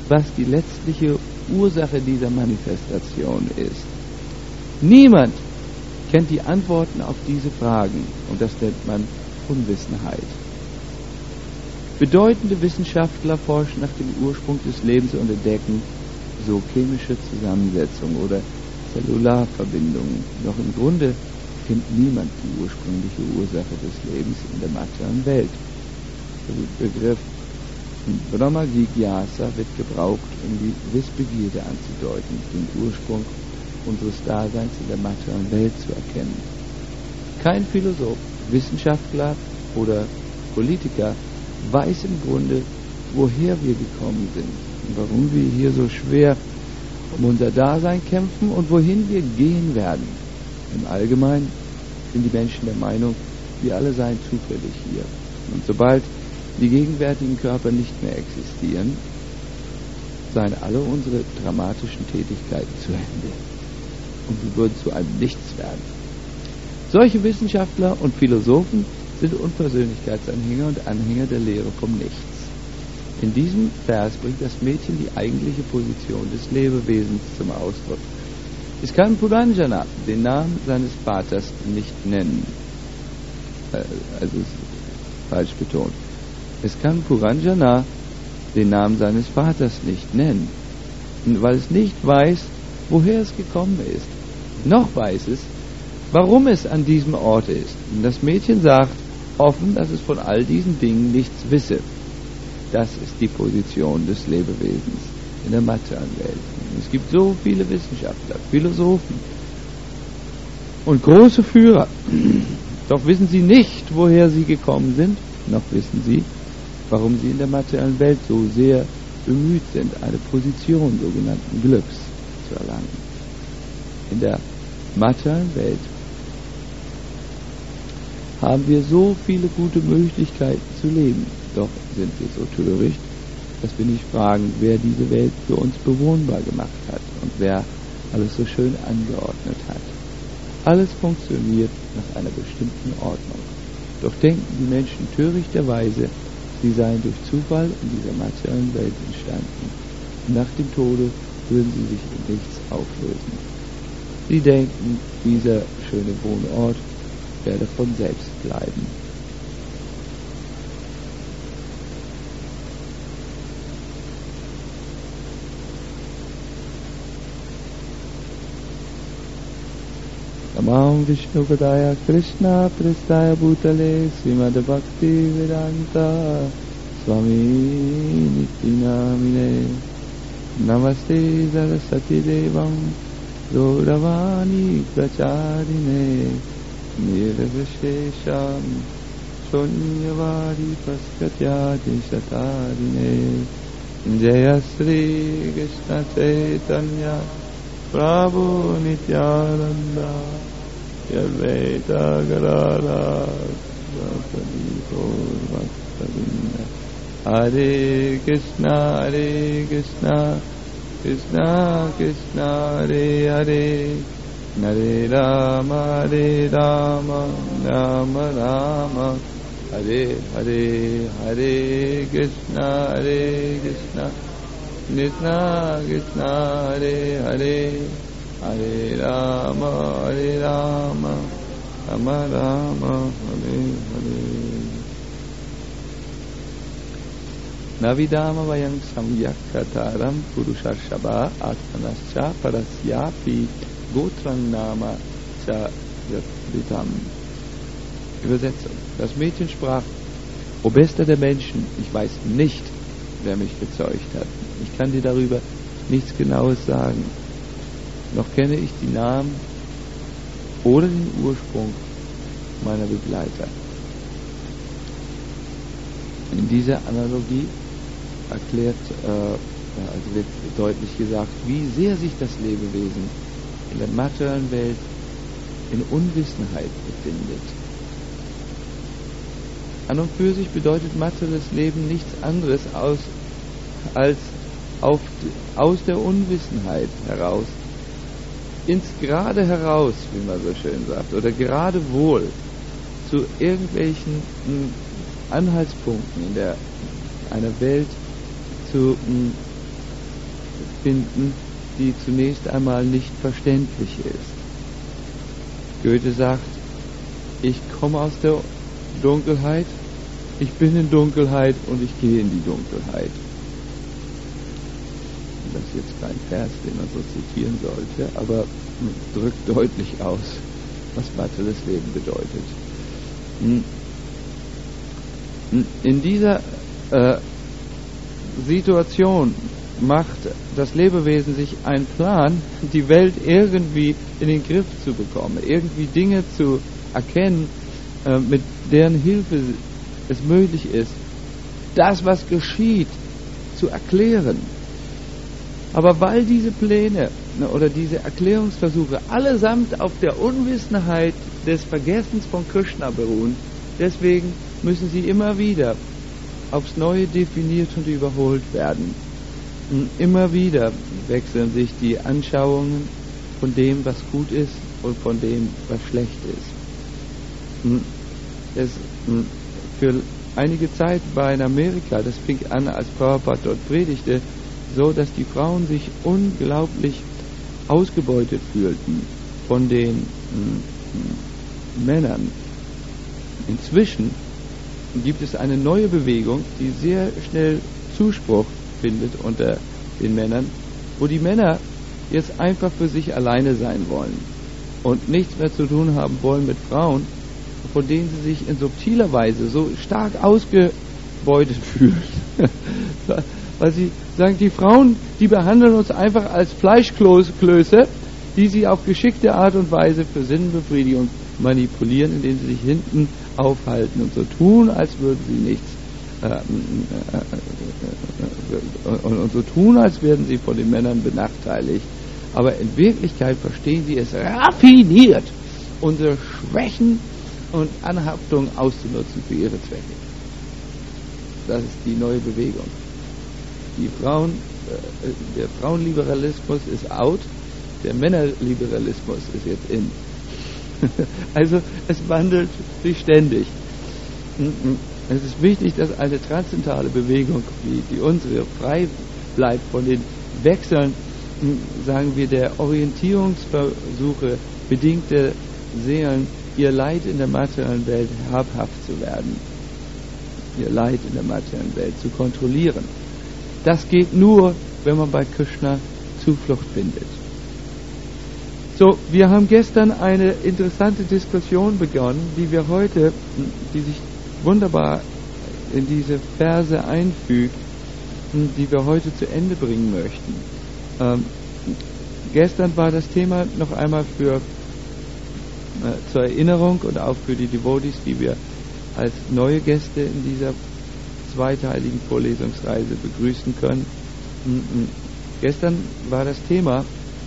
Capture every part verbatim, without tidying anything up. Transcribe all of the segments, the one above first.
was die letztliche Ursache dieser Manifestation ist. Niemand kennt die Antworten auf diese Fragen, und das nennt man Unwissenheit. Bedeutende Wissenschaftler forschen nach dem Ursprung des Lebens und entdecken so chemische Zusammensetzungen oder Zellularverbindungen. Doch im Grunde kennt niemand die ursprüngliche Ursache des Lebens in der materiellen Welt. Der Begriff Brahma Jigyasa wird gebraucht, um die Wissbegierde anzudeuten, den Ursprung unseres Daseins in der materiellen Welt zu erkennen. Kein Philosoph, Wissenschaftler oder Politiker weiß im Grunde, woher wir gekommen sind und warum wir hier so schwer um unser Dasein kämpfen und wohin wir gehen werden. Im Allgemeinen sind die Menschen der Meinung, wir alle seien zufällig hier. Und sobald die gegenwärtigen Körper nicht mehr existieren, seien alle unsere dramatischen Tätigkeiten zu Ende und wir würden zu einem Nichts werden. Solche Wissenschaftler und Philosophen sind Unpersönlichkeitsanhänger und Anhänger der Lehre vom Nichts. In diesem Vers bringt das Mädchen die eigentliche Position des Lebewesens zum Ausdruck. Es kann Puranjana den Namen seines Vaters nicht nennen. Also falsch betont. Es kann Puranjana den Namen seines Vaters nicht nennen, weil es nicht weiß, woher es gekommen ist. Noch weiß es, warum es an diesem Ort ist. Und das Mädchen sagt offen, dass es von all diesen Dingen nichts wisse. Das ist die Position des Lebewesens in der materiellen Welt. Es gibt so viele Wissenschaftler, Philosophen und große Führer. Doch wissen sie nicht, woher sie gekommen sind, noch wissen sie, warum sie in der materiellen Welt so sehr bemüht sind, eine Position sogenannten Glücks zu erlangen. In der materiellen Welt haben wir so viele gute Möglichkeiten zu leben, doch sind wir so töricht, dass wir nicht fragen, wer diese Welt für uns bewohnbar gemacht hat und wer alles so schön angeordnet hat. Alles funktioniert nach einer bestimmten Ordnung. Doch denken die Menschen törichterweise, sie seien durch Zufall in dieser materiellen Welt entstanden. Und nach dem Tode würden sie sich in nichts auflösen. Sie denken, dieser schöne Wohnort werde von selbst bleiben. Namam Vishnu Padaya Krishna Prastaya Bhutale Srimad Bhakti Vedanta Swami Nityanamine Namaste Saraswati Devam Gauravani Pracharine Nirvishesham Shunyavari Paskatyadi Shatarine Jaya Sri Krishna Chaitanya Prabhu Nityananda Yadvaita Gadadhara Hare Krishna Hare Krishna Krishna Krishna Hare Hare Hare Rama Hare Rama Rama Rama Hare Hare Hare Krishna Hare Krishna Krishna Krishna Hare Hare Hare Rama Hare Rama Rama Rama Hare Hare Navidama vayam samyakkataram purushashabha atmanascha parasyapi gotram nama cha yadvitam. Übersetzung. Das Mädchen sprach: O Bester der Menschen, ich weiß nicht, wer mich gezeugt hat. Ich kann dir darüber nichts Genaues sagen. Noch kenne ich die Namen oder den Ursprung meiner Begleiter. In dieser Analogie erklärt, äh, also wird deutlich gesagt, wie sehr sich das Lebewesen in der materiellen Welt in Unwissenheit befindet. An und für sich bedeutet materielles Leben nichts anderes aus, als auf, aus der Unwissenheit heraus, ins Gerade heraus, wie man so schön sagt, oder gerade wohl zu irgendwelchen m, Anhaltspunkten in der, einer Welt zu m, finden, die zunächst einmal nicht verständlich ist. Goethe sagt, ich komme aus der Dunkelheit, ich bin in Dunkelheit und ich gehe in die Dunkelheit. Das ist jetzt kein Vers, den man so zitieren sollte, aber drückt deutlich aus, was materielles Leben bedeutet. In dieser äh, Situation macht das Lebewesen sich einen Plan, die Welt irgendwie in den Griff zu bekommen, irgendwie Dinge zu erkennen, äh, mit deren Hilfe es möglich ist, das, was geschieht, zu erklären. Aber weil diese Pläne oder diese Erklärungsversuche allesamt auf der Unwissenheit des Vergessens von Krishna beruhen, deswegen müssen sie immer wieder aufs Neue definiert und überholt werden. Und immer wieder wechseln sich die Anschauungen von dem, was gut ist und von dem, was schlecht ist. Es, für einige Zeit war in Amerika, das fing an, als Prabhupada dort predigte, so, dass die Frauen sich unglaublich ausgebeutet fühlten von den mm, Männern. Inzwischen gibt es eine neue Bewegung, die sehr schnell Zuspruch findet unter den Männern, wo die Männer jetzt einfach für sich alleine sein wollen und nichts mehr zu tun haben wollen mit Frauen, von denen sie sich in subtiler Weise so stark ausgebeutet fühlen. Weil sie sagen, die Frauen, die behandeln uns einfach als Fleischklöße, die sie auf geschickte Art und Weise für Sinnbefriedigung manipulieren, indem sie sich hinten aufhalten und so tun, als würden sie nichts äh, äh, äh, und, und so tun, als wären sie von den Männern benachteiligt. Aber in Wirklichkeit verstehen sie es raffiniert, unsere Schwächen und Anhaftungen auszunutzen für ihre Zwecke. Das ist die neue Bewegung. Die Frauen, äh, der Frauenliberalismus ist out, der Männerliberalismus ist jetzt in. Also es wandelt sich ständig. Es ist wichtig, dass eine transzendentale Bewegung wie die unsere frei bleibt von den Wechseln, sagen wir, der Orientierungsversuche bedingte Seelen, ihr Leid in der materiellen Welt habhaft zu werden, ihr Leid in der materiellen Welt zu kontrollieren. Das geht nur, wenn man bei Krishna Zuflucht findet. So, wir haben gestern eine interessante Diskussion begonnen, die wir heute, die sich wunderbar in diese Verse einfügt, die wir heute zu Ende bringen möchten. Ähm, gestern war das Thema noch einmal für äh, zur Erinnerung und auch für die Devotees, die wir als neue Gäste in dieser zweiteiligen Vorlesungsreise begrüßen können. Gestern war das Thema,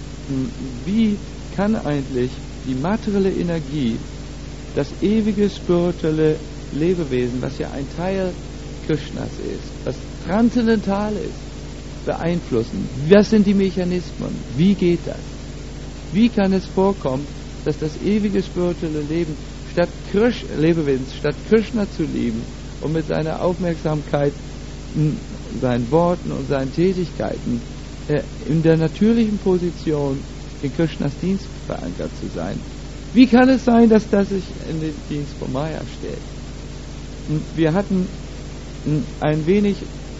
wie kann eigentlich die materielle Energie das ewige spirituelle Lebewesen, was ja ein Teil Krishnas ist, was transzendental ist, beeinflussen? Was sind die Mechanismen? Wie geht das? Wie kann es vorkommen, dass das ewige spirituelle Leben statt Krish, Lebewesens, statt Krishna zu lieben und mit seiner Aufmerksamkeit, seinen Worten und seinen Tätigkeiten äh, in der natürlichen Position in Krishnas Dienst verankert zu sein? Wie kann es sein, dass das sich in den Dienst von Maya stellt? Und wir hatten ein wenig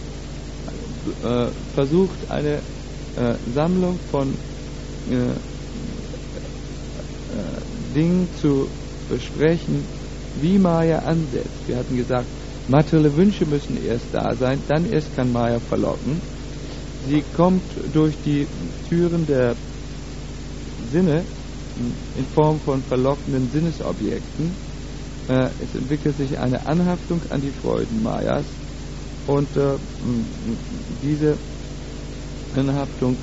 äh, versucht, eine äh, Sammlung von äh, äh, Dingen zu besprechen, wie Maya ansetzt. Wir hatten gesagt, materielle Wünsche müssen erst da sein, dann erst kann Maya verlocken. Sie kommt durch die Türen der Sinne in Form von verlockenden Sinnesobjekten. Äh, es entwickelt sich eine Anhaftung an die Freuden Mayas und äh, diese Anhaftung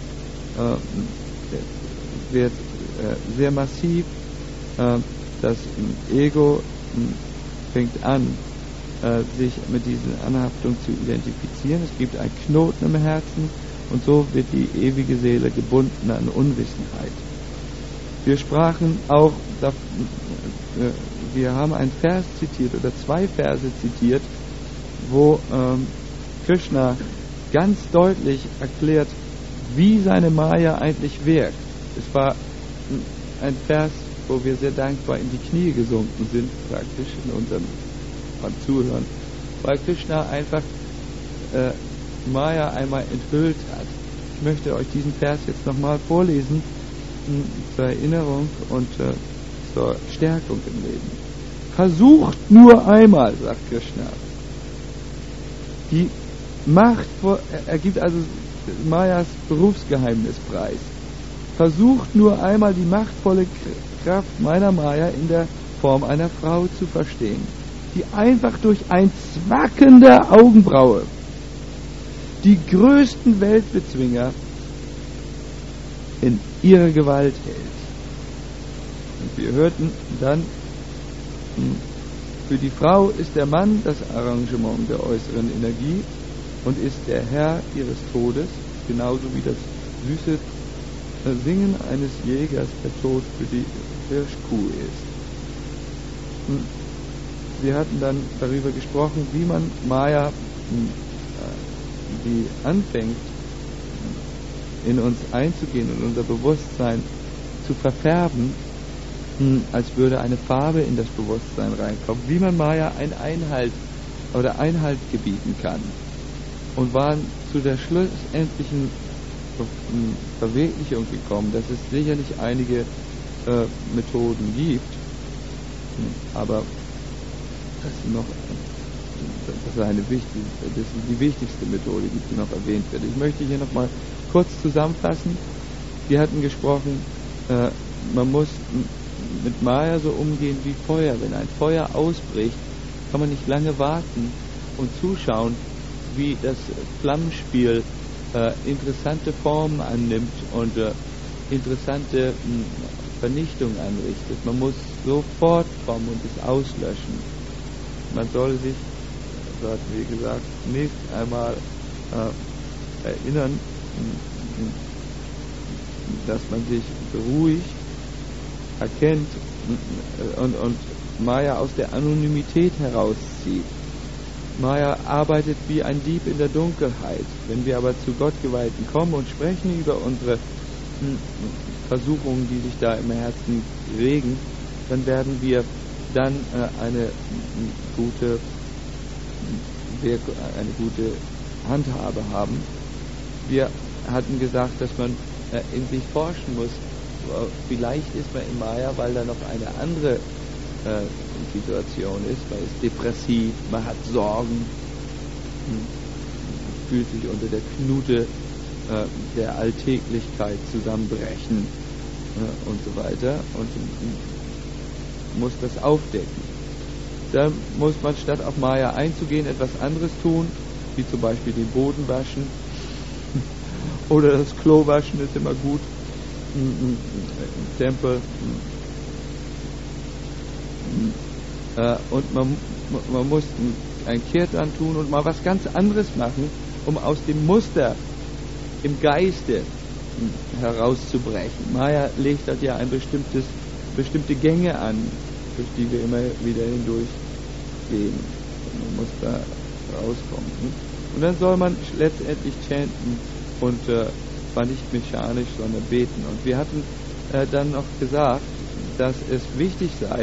äh, wird äh, sehr massiv. Äh, das Ego äh, fängt an, äh, sich mit diesen Anhaftungen zu identifizieren. Es gibt einen Knoten im Herzen und so wird die ewige Seele gebunden an Unwissenheit. Wir sprachen auch, wir haben einen Vers zitiert oder zwei Verse zitiert, wo ähm, Krishna ganz deutlich erklärt, wie seine Maya eigentlich wirkt. Es war ein Vers, wo wir sehr dankbar in die Knie gesunken sind, praktisch in unserem beim Zuhören, weil Krishna einfach äh, Maya einmal enthüllt hat. Ich möchte euch diesen Vers jetzt nochmal vorlesen, mh, zur Erinnerung und äh, zur Stärkung im Leben. Versucht nur einmal, sagt Krishna, die Macht, er gibt also Mayas Berufsgeheimnis preis. Versucht nur einmal die machtvolle Kraft meiner Maya in der Form einer Frau zu verstehen, die einfach durch ein Zwacken der Augenbraue die größten Weltbezwinger in ihre Gewalt hält. Und wir hörten dann, für die Frau ist der Mann das Arrangement der äußeren Energie und ist der Herr ihres Todes, genauso wie das süße Singen eines Jägers der Tod für die Hirschkuh ist. Wir hatten dann darüber gesprochen, wie man Maya, die anfängt, in uns einzugehen und unser Bewusstsein zu verfärben, als würde eine Farbe in das Bewusstsein reinkommen, wie man Maya ein Einhalt oder Einhalt gebieten kann. Und waren zu der schlussendlichen Verwirklichung gekommen, dass es sicherlich einige äh, Methoden gibt, aber das ist noch das ist eine wichtige, das ist die wichtigste Methode, die noch erwähnt wird. Ich möchte hier noch mal kurz zusammenfassen. Wir hatten gesprochen, äh, man muss mit Maya so umgehen wie Feuer. Wenn ein Feuer ausbricht, kann man nicht lange warten und zuschauen, wie das Flammenspiel äh, interessante Formen annimmt und äh, interessante mh, Vernichtung anrichtet. Man muss sofort kommen und es auslöschen. Man soll sich, so hat wie gesagt, nicht einmal äh, erinnern, dass man sich beruhigt, erkennt und, und Maya aus der Anonymität herauszieht. Maya arbeitet wie ein Dieb in der Dunkelheit. Wenn wir aber zu Gottgeweihten kommen und sprechen über unsere Versuchungen, die sich da im Herzen regen, dann werden wir dann äh, eine gute eine gute Handhabe haben. Wir hatten gesagt, dass man äh, in sich forschen muss. Vielleicht ist man in Maya, weil da noch eine andere äh, Situation ist. Man ist depressiv, man hat Sorgen, fühlt sich unter der Knute äh, der Alltäglichkeit zusammenbrechen äh, und so weiter und äh, muss das aufdecken. Da muss man statt auf Maya einzugehen etwas anderes tun, wie zum Beispiel den Boden waschen oder das Klo waschen ist immer gut im Tempel. Äh, und man, man muss ein Kehrtwand tun und mal was ganz anderes machen, um aus dem Muster im Geiste herauszubrechen. Maya legt dort ja ein bestimmtes, bestimmte Gänge an, durch die wir immer wieder hindurch gehen. Man muss da rauskommen. Und dann soll man letztendlich chanten und äh, zwar nicht mechanisch, sondern beten. Und wir hatten äh, dann noch gesagt, dass es wichtig sei,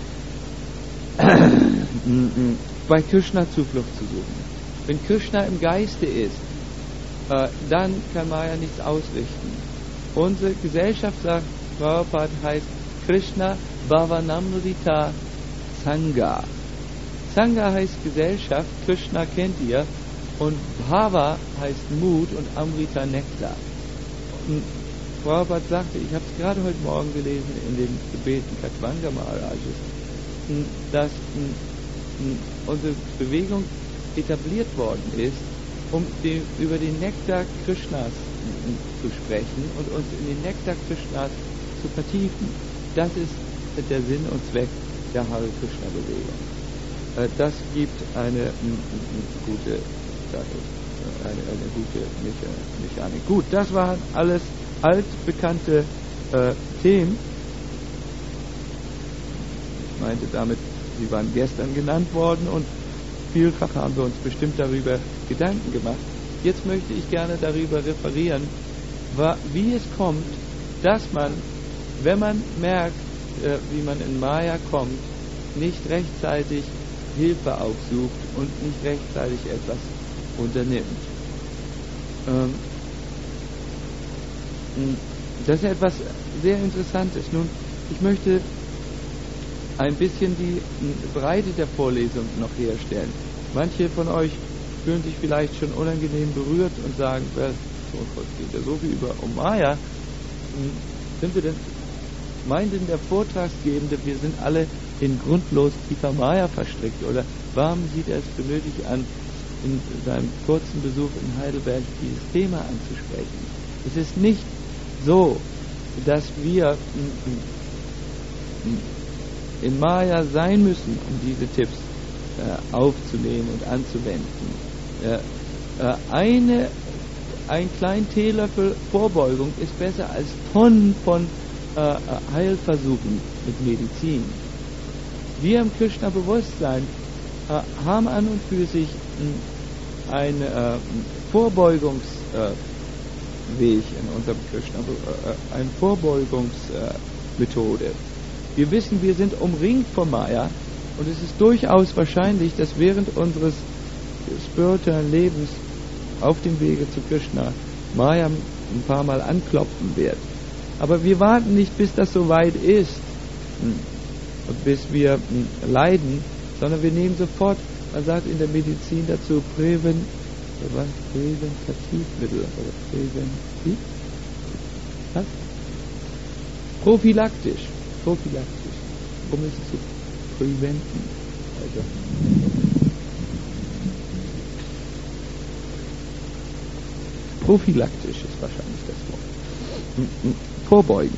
bei Krishna Zuflucht zu suchen. Wenn Krishna im Geiste ist, äh, dann kann Maya nichts ausrichten. Unsere Gesellschaft, sagt Prabhupada, heißt Krishna Bhavanamrita Sangha. Sangha heißt Gesellschaft, Krishna kennt ihr, und Bhava heißt Mut und Amrita Nektar. Und Prabhupada sagte, ich habe es gerade heute Morgen gelesen in den Gebeten Katwanga Maharajas, dass unsere Bewegung etabliert worden ist, um die, über den Nektar Krishnas zu sprechen und uns in den Nektar Krishnas zu vertiefen. Das ist der Sinn und Zweck der Hare Krishna Bewegung. Das gibt eine gute Sache, eine, eine gute Mechanik. Gut, das waren alles altbekannte äh, Themen. Ich meinte damit, sie waren gestern genannt worden und vielfach haben wir uns bestimmt darüber Gedanken gemacht. Jetzt möchte ich gerne darüber referieren, wie es kommt, dass man, wenn man merkt, äh, wie man in Maya kommt, nicht rechtzeitig Hilfe aufsucht und nicht rechtzeitig etwas unternimmt. Ähm, das ist etwas sehr Interessantes. Nun, ich möchte ein bisschen die Breite der Vorlesung noch herstellen. Manche von euch fühlen sich vielleicht schon unangenehm berührt und sagen, well, oh Gott, geht ja so viel über um Maya. Sind wir denn, meint denn der Vortragsgebende, wir sind alle in grundlos tiefer Maya verstrickt? Oder warum sieht er es für nötig an, in seinem kurzen Besuch in Heidelberg dieses Thema anzusprechen? Es ist nicht so, dass wir in Maya sein müssen, um diese Tipps äh, aufzunehmen und anzuwenden. Äh, äh, eine, ein kleiner Teelöffel Vorbeugung ist besser als Tonnen von äh, Heilversuchen mit Medizin. Wir im Krishna-Bewusstsein äh, haben an und für sich mh, eine äh, Vorbeugungsweg äh, in unserem Krishna, äh, eine Vorbeugungsmethode. Äh, wir wissen, wir sind umringt von Maya und es ist durchaus wahrscheinlich, dass während unseres spirituellen Lebens auf dem Wege zu Krishna Maya ein paar Mal anklopfen wird. Aber wir warten nicht, bis das soweit ist und bis wir leiden, sondern wir nehmen sofort, man sagt in der Medizin dazu, Präven, was? Präventativmittel oder Präventiv? Was? Prophylaktisch. Prophylaktisch. Warum ist es so? Preventen. Also. Prophylaktisch ist wahrscheinlich das Wort. Vorbeugend.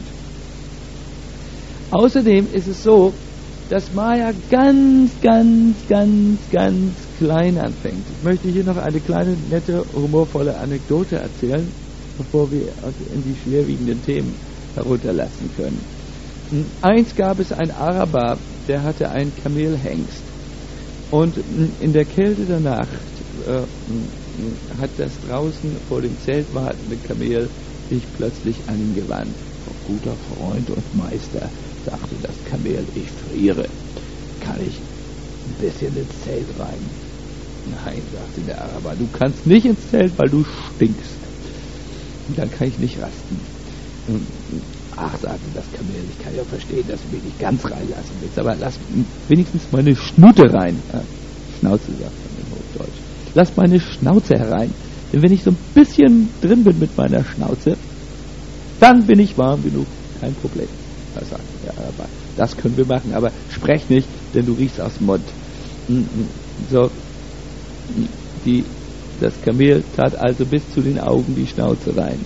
Außerdem ist es so, dass Maya ganz, ganz, ganz, ganz klein anfängt. Ich möchte hier noch eine kleine, nette, humorvolle Anekdote erzählen, bevor wir in die schwerwiegenden Themen herunterlassen können. Eins gab es einen Araber, der hatte einen Kamelhengst. Und in der Kälte der Nacht äh, hat das draußen vor dem Zelt wartende Kamel sich plötzlich an ihn gewandt. Oh, guter Freund und Meister, sagte das Kamel, ich friere. Kann ich ein bisschen ins Zelt rein? Nein, sagte der Araber, du kannst nicht ins Zelt, weil du stinkst. Und dann kann ich nicht rasten. Ach, sagte das Kamel, ich kann ja verstehen, dass du mich nicht ganz reinlassen willst, aber lass wenigstens meine Schnute rein. Ja, Schnauze, sagt man in Hochdeutsch. Lass meine Schnauze herein, denn wenn ich so ein bisschen drin bin mit meiner Schnauze, dann bin ich warm genug, kein Problem. Da sagte der Araber, das können wir machen, aber sprech nicht, denn du riechst aus dem Mund. So, die, das Kamel tat also bis zu den Augen die Schnauze rein.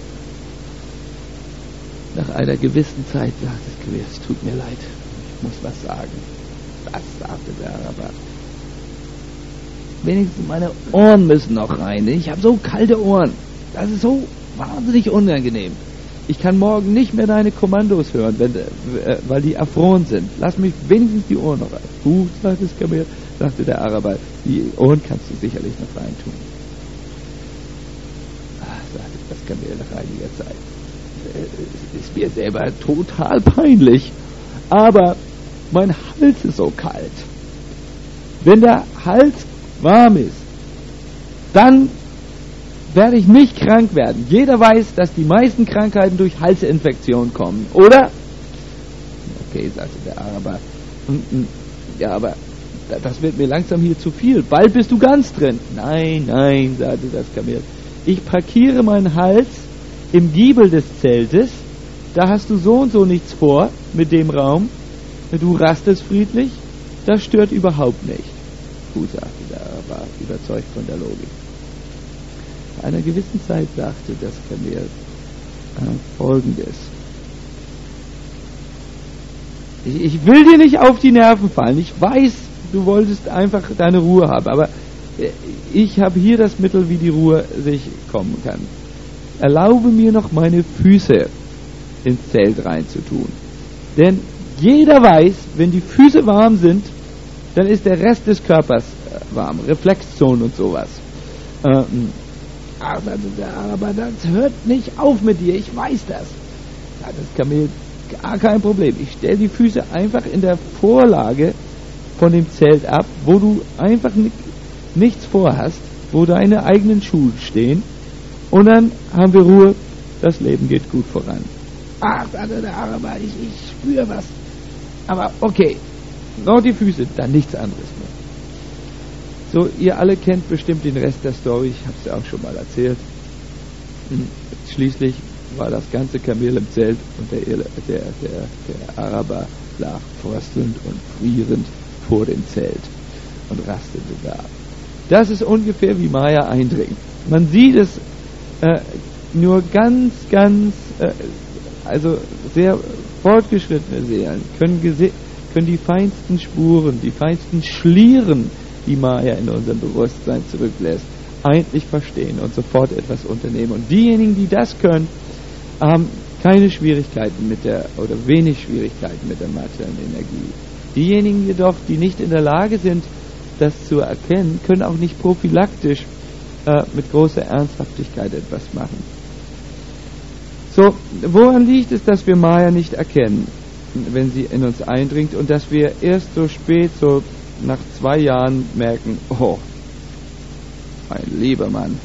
Nach einer gewissen Zeit sagte das Kamel, es tut mir leid, ich muss was sagen. Das sagte der Araber. Wenigstens meine Ohren müssen noch rein. Ich habe so kalte Ohren. Das ist so wahnsinnig unangenehm. Ich kann morgen nicht mehr deine Kommandos hören, wenn, äh, weil die erfroren sind. Lass mich wenigstens die Ohren noch rein. Gut, sagte das Kamel, sagte der Araber, die Ohren kannst du sicherlich noch reintun. Ach, sagte das Kamel nach einiger Zeit. Es ist mir selber total peinlich, aber mein Hals ist so kalt. Wenn der Hals warm ist, dann werde ich nicht krank werden. Jeder weiß, dass die meisten Krankheiten durch Halsinfektionen kommen, oder? Okay, sagte der Araber. Ja, aber das wird mir langsam hier zu viel. Bald bist du ganz drin. Nein, nein, sagte das Kamel. Ich parkiere meinen Hals im Giebel des Zeltes. Da hast du so und so nichts vor mit dem Raum. Du rastest friedlich. Das stört überhaupt nicht. Gut, sagte der Araber, überzeugt von der Logik. Nach einer gewissen Zeit sagte das Kamel äh, Folgendes. Ich, ich will dir nicht auf die Nerven fallen. Ich weiß, du wolltest einfach deine Ruhe haben, aber ich habe hier das Mittel, wie die Ruhe sich kommen kann. Erlaube mir noch, meine Füße ins Zelt reinzutun. Denn jeder weiß, wenn die Füße warm sind, dann ist der Rest des Körpers warm. Reflexzonen und sowas. Ähm, Ach, aber das hört nicht auf mit dir, ich weiß das. Ja, das Kamel, gar kein Problem. Ich stelle die Füße einfach in der Vorlage von dem Zelt ab, wo du einfach nichts vorhast, wo deine eigenen Schuhe stehen, und dann haben wir Ruhe, das Leben geht gut voran. Ach, aber ich, ich spüre was. Aber okay, noch die Füße, dann nichts anderes mehr. So, ihr alle kennt bestimmt den Rest der Story, ich habe es ja auch schon mal erzählt. Schließlich war das ganze Kamel im Zelt und der, der, der, der Araber lag fröstelnd und frierend vor dem Zelt und rastete da. Das ist ungefähr wie Maya eindringt. Man sieht es äh, nur ganz, ganz, äh, also sehr fortgeschrittene Seelen können, gese- können die feinsten Spuren, die feinsten Schlieren, die Maya in unserem Bewusstsein zurücklässt, eigentlich verstehen und sofort etwas unternehmen. Und diejenigen, die das können, haben keine Schwierigkeiten mit der, oder wenig Schwierigkeiten mit der materiellen Energie. Diejenigen jedoch, die nicht in der Lage sind, das zu erkennen, können auch nicht prophylaktisch äh, mit großer Ernsthaftigkeit etwas machen. So, woran liegt es, dass wir Maya nicht erkennen, wenn sie in uns eindringt, und dass wir erst so spät, so nach zwei Jahren merken, oh, mein lieber Mann,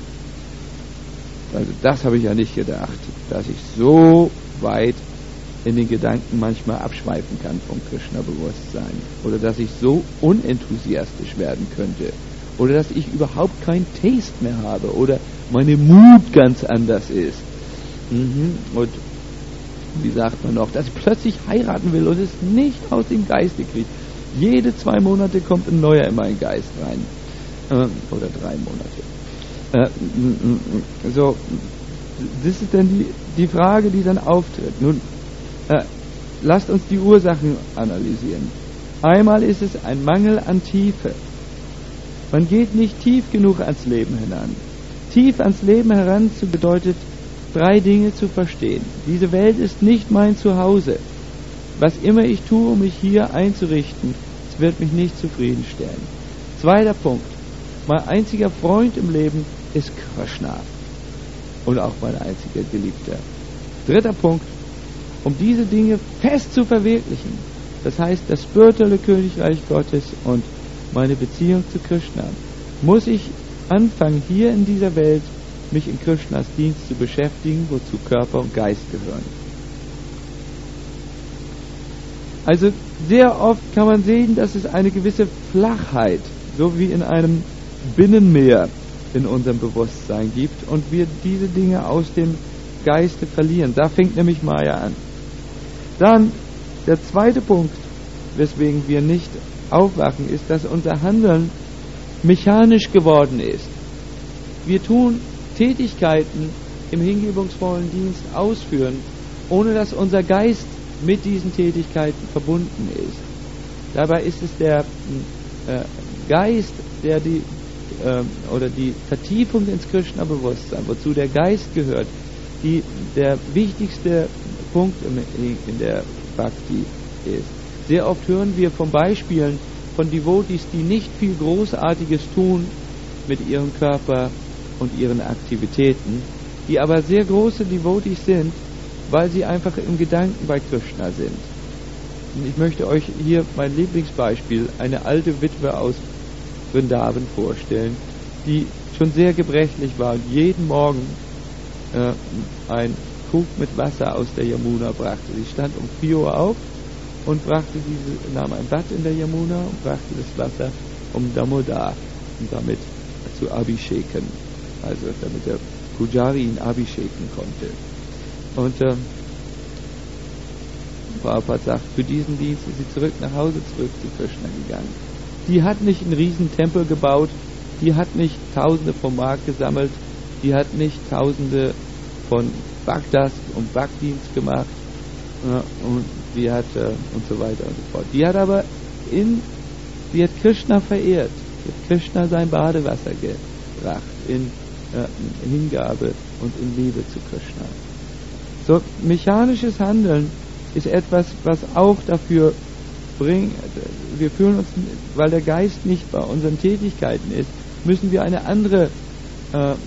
also das habe ich ja nicht gedacht, dass ich so weit in den Gedanken manchmal abschweifen kann vom Krishna-Bewusstsein, oder dass ich so unenthusiastisch werden könnte, oder dass ich überhaupt keinen Taste mehr habe, oder meine Mut ganz anders ist. Mhm. Und wie sagt man noch, dass ich plötzlich heiraten will und es nicht aus dem Geiste kriege. Jede zwei Monate kommt ein neuer in meinen Geist rein. Äh, oder drei Monate. Äh, so, das ist dann die, die Frage, die dann auftritt. Nun, äh, lasst uns die Ursachen analysieren. Einmal ist es ein Mangel an Tiefe. Man geht nicht tief genug ans Leben heran. Tief ans Leben heranzu bedeutet, drei Dinge zu verstehen. Diese Welt ist nicht mein Zuhause. Was immer ich tue, um mich hier einzurichten, es wird mich nicht zufriedenstellen. Zweiter Punkt. Mein einziger Freund im Leben ist Krishna. Und auch mein einziger Geliebter. Dritter Punkt. Um diese Dinge fest zu verwirklichen, das heißt das spirituelle Königreich Gottes und meine Beziehung zu Krishna, muss ich anfangen, hier in dieser Welt mich in Krishnas Dienst zu beschäftigen, wozu Körper und Geist gehören. Also sehr oft kann man sehen, dass es eine gewisse Flachheit, so wie in einem Binnenmeer in unserem Bewusstsein gibt, und wir diese Dinge aus dem Geiste verlieren. Da fängt nämlich Maya an. Dann der zweite Punkt, weswegen wir nicht aufwachen, ist, dass unser Handeln mechanisch geworden ist. Wir tun Tätigkeiten im hingebungsvollen Dienst ausführen, ohne dass unser Geist mit diesen Tätigkeiten verbunden ist. Dabei ist es der äh, Geist, der die äh, oder die Vertiefung ins Krishna-Bewusstsein, wozu der Geist gehört, die der wichtigste Punkt in, in der Bhakti ist. Sehr oft hören wir von Beispielen von Devotees, die nicht viel Großartiges tun mit ihrem Körper und ihren Aktivitäten, die aber sehr große Devotees sind, weil sie einfach im Gedanken bei Krishna sind. Und ich möchte euch hier mein Lieblingsbeispiel, eine alte Witwe aus Vrindavan, vorstellen, die schon sehr gebrechlich war und jeden Morgen äh, ein Krug mit Wasser aus der Yamuna brachte. Sie stand um vier Uhr auf und brachte diese, nahm ein Bad in der Yamuna und brachte das Wasser, um Damodar und damit zu Abhisheken, also damit der Pujari ihn Abhisheken konnte. Und äh, Prabhupada sagt, für diesen Dienst ist sie zurück nach Hause, zurück zu Krishna gegangen. Die hat nicht einen riesen Tempel gebaut, die hat nicht Tausende vom Markt gesammelt, die hat nicht Tausende von Bhaktas und Bhakdienst gemacht, ja, und die hat äh, und so weiter und so fort. Die hat aber in, die hat Krishna verehrt, die hat Krishna sein Badewasser gebracht in, äh, in Hingabe und in Liebe zu Krishna. So, mechanisches Handeln ist etwas, was auch dafür bringt, wir fühlen uns, weil der Geist nicht bei unseren Tätigkeiten ist, müssen wir eine andere äh, äh,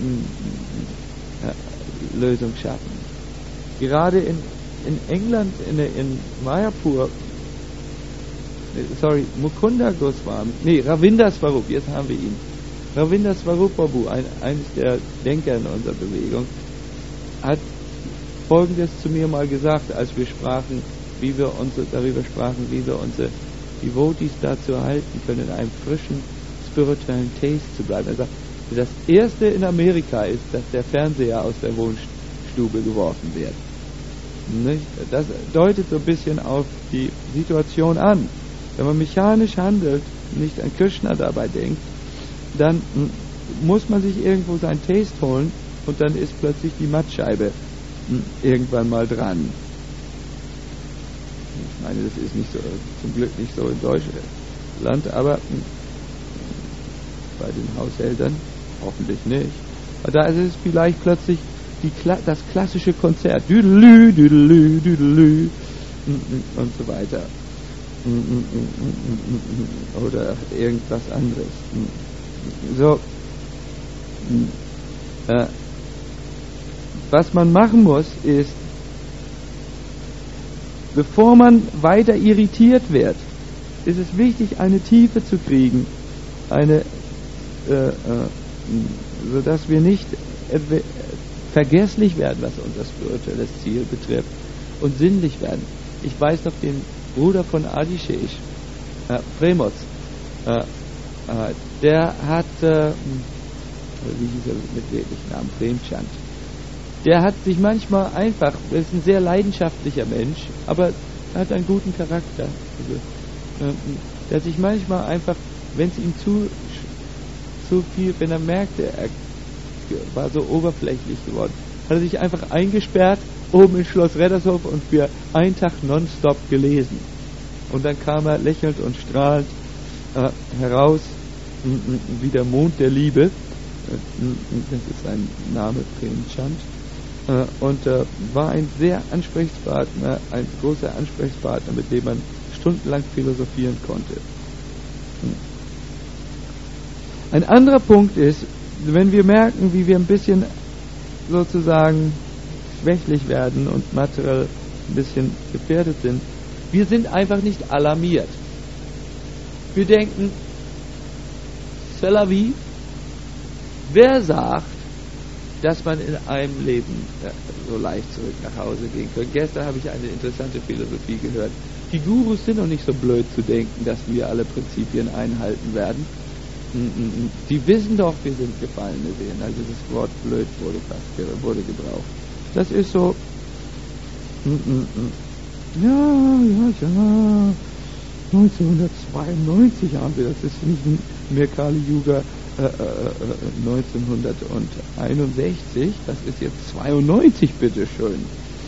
Lösung schaffen. Gerade in, in England, in, in Mayapur, sorry, Mukunda Goswami, nee, Ravinder Swarup, jetzt haben wir ihn. Ravinder Swarup Prabhu, ein, eines der Denker in unserer Bewegung, hat Folgendes zu mir mal gesagt, als wir sprachen, wie wir unsere, darüber sprachen, wie wir unsere Devotees dazu erhalten können, in einem frischen spirituellen Taste zu bleiben. Er sagt, das erste in Amerika ist, dass der Fernseher aus der Wohnstube geworfen wird. Nicht? Das deutet so ein bisschen auf die Situation an. Wenn man mechanisch handelt, nicht an Krishna dabei denkt, dann m, muss man sich irgendwo sein Taste holen und dann ist plötzlich die Mattscheibe m, irgendwann mal dran. Ich meine, das ist nicht so, zum Glück nicht so in Deutschland, aber m, bei den Haushältern hoffentlich nicht. Da ist es vielleicht plötzlich die, das klassische Konzert, düdelü, düdelü, düdelü und so weiter. Oder irgendwas anderes. So, äh, was man machen muss, ist, bevor man weiter irritiert wird, ist es wichtig, eine Tiefe zu kriegen, eine, äh, äh, sodass wir nicht äh, vergesslich werden, was unser spirituelles Ziel betrifft, und sinnlich werden. Ich weiß noch den Bruder von Adishesh, äh, Premod, äh, äh, der hat, äh, wie hieß er mit wirklichen Namen, Premchand, der hat sich manchmal einfach, er ist ein sehr leidenschaftlicher Mensch, aber er hat einen guten Charakter. Also, äh, der hat sich manchmal einfach, wenn es ihm zu, zu viel, wenn er merkte, er war so oberflächlich geworden, hat er sich einfach eingesperrt oben in Schloss Reddershof und für einen Tag nonstop gelesen. Und dann kam er lächelnd und strahlend äh, heraus, m- m- wie der Mond der Liebe. Äh, m- das ist sein Name, Premchand. Äh, und äh, war ein sehr Ansprechpartner, ein großer Ansprechpartner, mit dem man stundenlang philosophieren konnte. Hm. Ein anderer Punkt ist, wenn wir merken, wie wir ein bisschen sozusagen schwächlich werden und materiell ein bisschen gefährdet sind, wir sind einfach nicht alarmiert. Wir denken, c'est la vie. Wer sagt, dass man in einem Leben so leicht zurück nach Hause gehen kann? Gestern habe ich eine interessante Philosophie gehört. Die Gurus sind noch nicht so blöd zu denken, dass wir alle Prinzipien einhalten werden. Die wissen doch, wir sind gefallene Seelen. Also das Wort blöd wurde fast wurde gebraucht. Das ist so, ja, ja, ja, neunzehnhundertzweiundneunzig haben wir, das ist nicht mehr Kali Yuga äh, äh, neunzehnhunderteinundsechzig, das ist jetzt zweiundneunzig, bitteschön.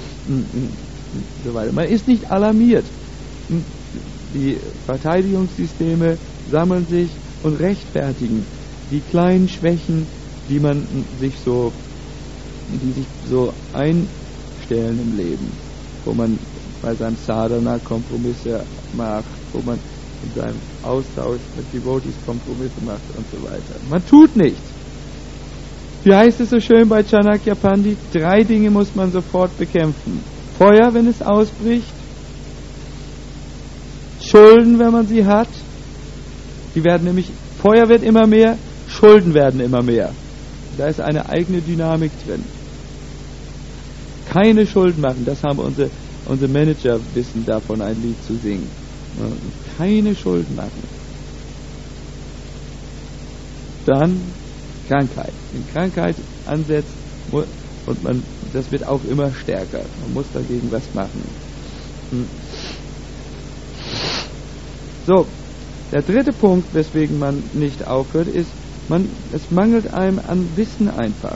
So weiter. Man ist nicht alarmiert. Die Verteidigungssysteme sammeln sich und rechtfertigen die kleinen Schwächen, die man sich so, die sich so einstellen im Leben, wo man bei seinem Sadhana Kompromisse macht, wo man in seinem Austausch mit Devotees Kompromisse macht und so weiter. Man tut nichts. Wie heißt es so schön bei Chanakya Pandit? Drei Dinge muss man sofort bekämpfen. Feuer, wenn es ausbricht, Schulden, wenn man sie hat. Die werden nämlich, Feuer wird immer mehr, Schulden werden immer mehr. Da ist eine eigene Dynamik drin. Keine Schulden machen, das haben unsere, unsere Manager wissen davon, ein Lied zu singen. Keine Schulden machen. Dann Krankheit. Wenn Krankheit ansetzt und man, das wird auch immer stärker. Man muss dagegen was machen. So, der dritte Punkt, weswegen man nicht aufhört, ist, man, es mangelt einem an Wissen einfach.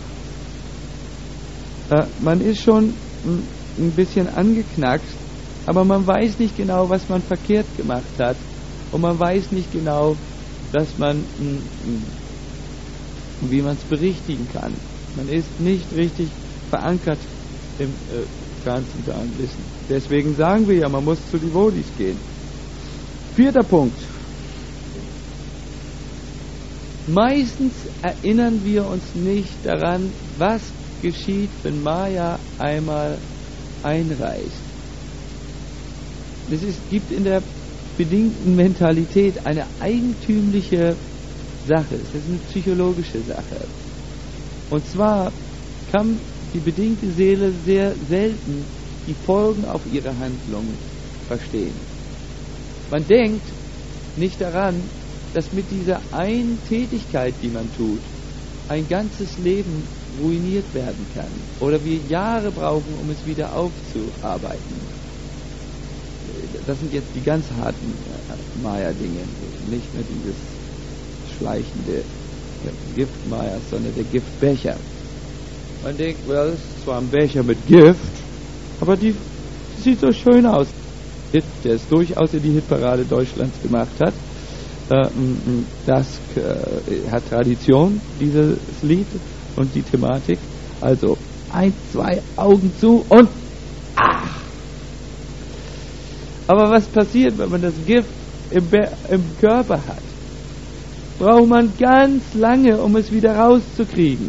Äh, man ist schon ein, ein bisschen angeknackst, aber man weiß nicht genau, was man verkehrt gemacht hat. Und man weiß nicht genau, dass man, m, m, wie man es berichtigen kann. Man ist nicht richtig verankert im äh, transzendentalen Wissen. Deswegen sagen wir ja, man muss zu Devotees gehen. Vierter Punkt. Meistens erinnern wir uns nicht daran, was geschieht, wenn Maya einmal einreist. Es ist, gibt in der bedingten Mentalität eine eigentümliche Sache. Es ist eine psychologische Sache. Und zwar kann die bedingte Seele sehr selten die Folgen auf ihre Handlung verstehen. Man denkt nicht daran, dass mit dieser einen Tätigkeit, die man tut, ein ganzes Leben ruiniert werden kann oder wir Jahre brauchen, um es wieder aufzuarbeiten. Das sind jetzt die ganz harten Maya-Dinge, nicht mehr dieses schleichende Giftmaya, sondern der Giftbecher. Man denkt, well, es ist zwar ein Becher mit Gift, aber die sieht so schön aus. Der es durchaus in die Hitparade Deutschlands gemacht hat. Das hat Tradition, dieses Lied und die Thematik. Also, ein, zwei Augen zu und ach! Aber was passiert, wenn man das Gift im, Be- im Körper hat? Braucht man ganz lange, um es wieder rauszukriegen.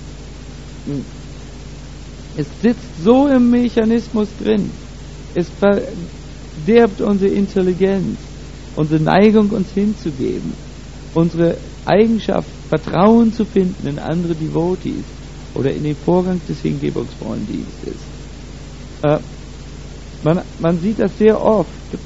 Es sitzt so im Mechanismus drin. Es verderbt unsere Intelligenz, unsere Neigung, uns hinzugeben, unsere Eigenschaft, Vertrauen zu finden in andere Devotees oder in den Vorgang des hingebungsvollen Dienstes. Äh, man, man sieht das sehr oft.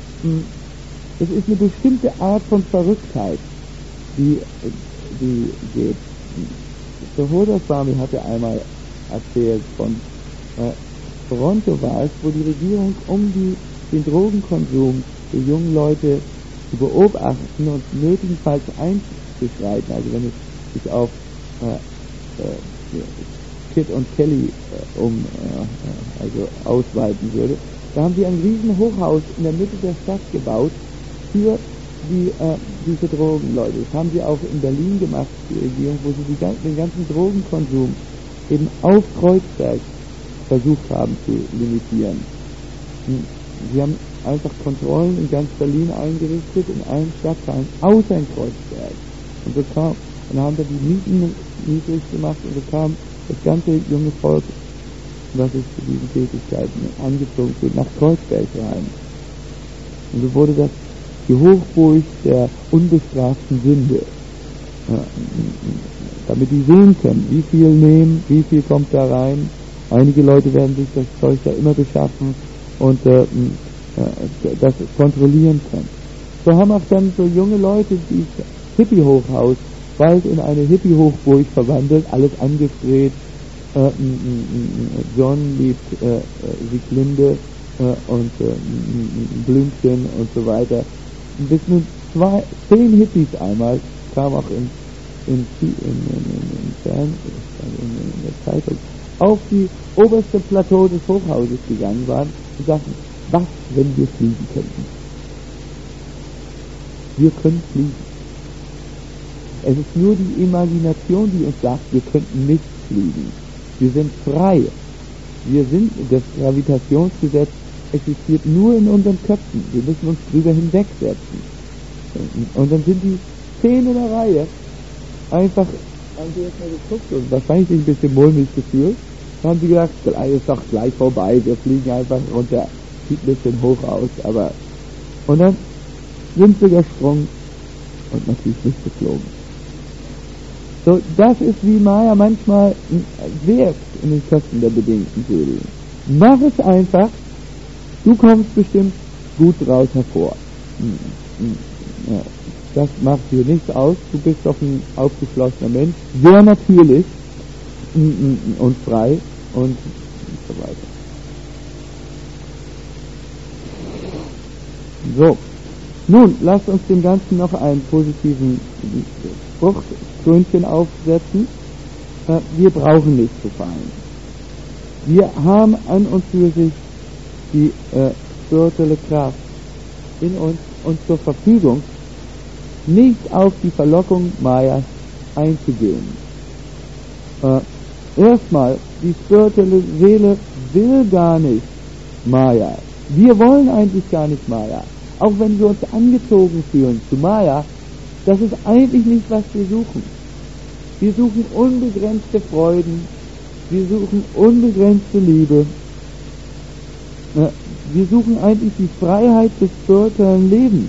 Es ist eine bestimmte Art von Verrücktheit, die, die geht. Der Hodaswami hatte einmal erzählt von äh, Toronto war es, wo die Regierung, um die, den Drogenkonsum der jungen Leute zu beobachten und nötigenfalls einzuschreiten, also wenn es sich auf äh, äh, Kid und Kelly äh, um äh, also ausweiten würde, da haben sie ein riesen Hochhaus in der Mitte der Stadt gebaut für die, äh, diese Drogenleute. Das haben sie auch in Berlin gemacht, die Regierung, wo sie die, den ganzen Drogenkonsum eben auf Kreuzberg versucht haben zu limitieren. Sie haben einfach Kontrollen in ganz Berlin eingerichtet, in allen Stadtteilen, außer in Kreuzberg. Und so kam, und haben da die Mieten niedrig gemacht und so kam das ganze junge Volk, was es zu diesen Tätigkeiten angezogen wird, nach Kreuzberg rein. Und so wurde das die Hochburg der unbestraften Sünde. Ja, damit die sehen können, wie viel nehmen, wie viel kommt da rein. Einige Leute werden sich das Zeug da immer beschaffen und äh, äh, das kontrollieren können. So haben auch dann so junge Leute dieses Hippie-Hochhaus bald in eine Hippie-Hochburg verwandelt, alles angesprayt. Äh, John liebt äh, Sieglinde äh, und äh, Blümchen und so weiter. Bis nun zwei, zehn Hippies einmal, kam auch in, in, in, in, in, in, in der Zeitung, auf die oberste Plateau des Hochhauses gegangen waren und sagten, was, wenn wir fliegen könnten? Wir können fliegen. Es ist nur die Imagination, die uns sagt, wir könnten nicht fliegen. Wir sind frei. Wir sind, das Gravitationsgesetz existiert nur in unseren Köpfen. Wir müssen uns drüber hinwegsetzen. Und dann sind die zehn in der Reihe einfach, haben sie erstmal geguckt und wahrscheinlich sich ein bisschen mulmig gefühlt. Dann haben sie gedacht, gleich ist doch gleich vorbei, wir fliegen einfach runter, sieht ein bisschen hoch aus, aber, und dann sind sie gesprungen und natürlich nicht geflogen. So, das ist wie Maya manchmal wirkt in den Köpfen der bedingten Seelen. Mach es einfach, du kommst bestimmt gut draus hervor. Ja, das macht dir nichts aus, du bist doch ein aufgeschlossener Mensch, sehr natürlich und frei und so weiter. So, nun lasst uns dem Ganzen noch einen positiven Fruchtkrönchen aufsetzen. Wir brauchen nicht zu fallen. Wir haben an und für sich die äh, spirituelle Kraft in uns und zur Verfügung, nicht auf die Verlockung Mayas einzugehen. Äh, erstmal, die spirituelle Seele will gar nicht Maya. Wir wollen eigentlich gar nicht Maya. Auch wenn wir uns angezogen fühlen zu Maya, das ist eigentlich nicht, was wir suchen. Wir suchen unbegrenzte Freuden, wir suchen unbegrenzte Liebe. Wir suchen eigentlich die Freiheit des spirituellen Lebens.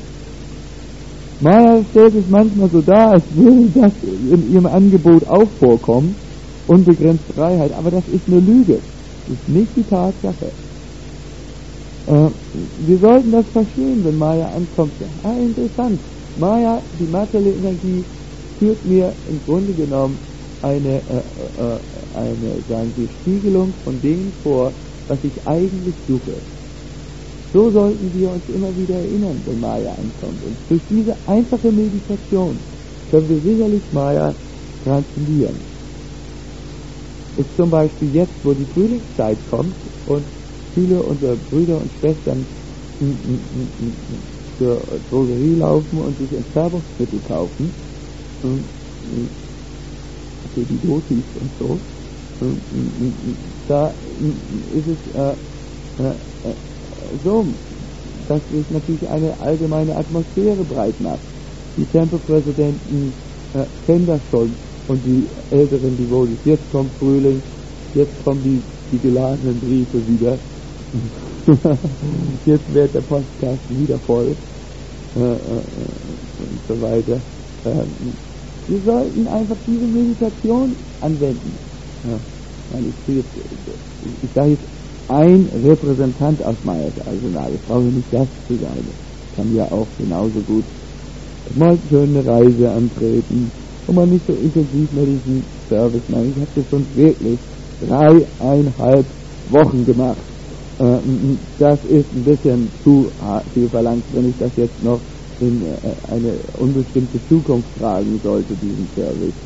Maya stellt es manchmal so dar, als würde das in ihrem Angebot auch vorkommen, unbegrenzte Freiheit, aber das ist eine Lüge, das ist nicht die Tatsache. Äh, wir sollten das verstehen, wenn Maya ankommt. Ah, interessant, Maya, die materielle Energie, führt mir im Grunde genommen eine, äh, äh, eine, sagen wir, Spiegelung von dem vor, was ich eigentlich suche. So sollten wir uns immer wieder erinnern, wenn Maya ankommt. Und durch diese einfache Meditation können wir sicherlich Maya transzendieren. Ist zum Beispiel jetzt, wo die Frühlingszeit kommt und viele unserer Brüder und Schwestern m, m, m, zur Drogerie laufen und sich Entzerrungsmittel kaufen, m, m, für die Dosis und so, m, m, m, da ist es äh, äh, so, dass sich natürlich eine allgemeine Atmosphäre breit macht. Die Tempelpräsidenten äh, kennen das schon und die älteren Devotees. Jetzt kommt Frühling, jetzt kommen die, die geladenen Briefe wieder. Jetzt wird der Postkasten wieder voll äh, äh, und so weiter. Äh, wir sollten einfach diese Meditation anwenden. Ja, ich, jetzt, ich sage jetzt ein Repräsentant aus Mayas Arsenal. Ich brauche nicht das zu sein. Ich kann ja auch genauso gut mal schön eine Reise antreten und mal nicht so intensiv mehr diesen Service machen. Ich habe das schon wirklich dreieinhalb Wochen gemacht. Das ist ein bisschen zu viel verlangt, wenn ich das jetzt noch in eine unbestimmte Zukunft tragen sollte, diesen Service.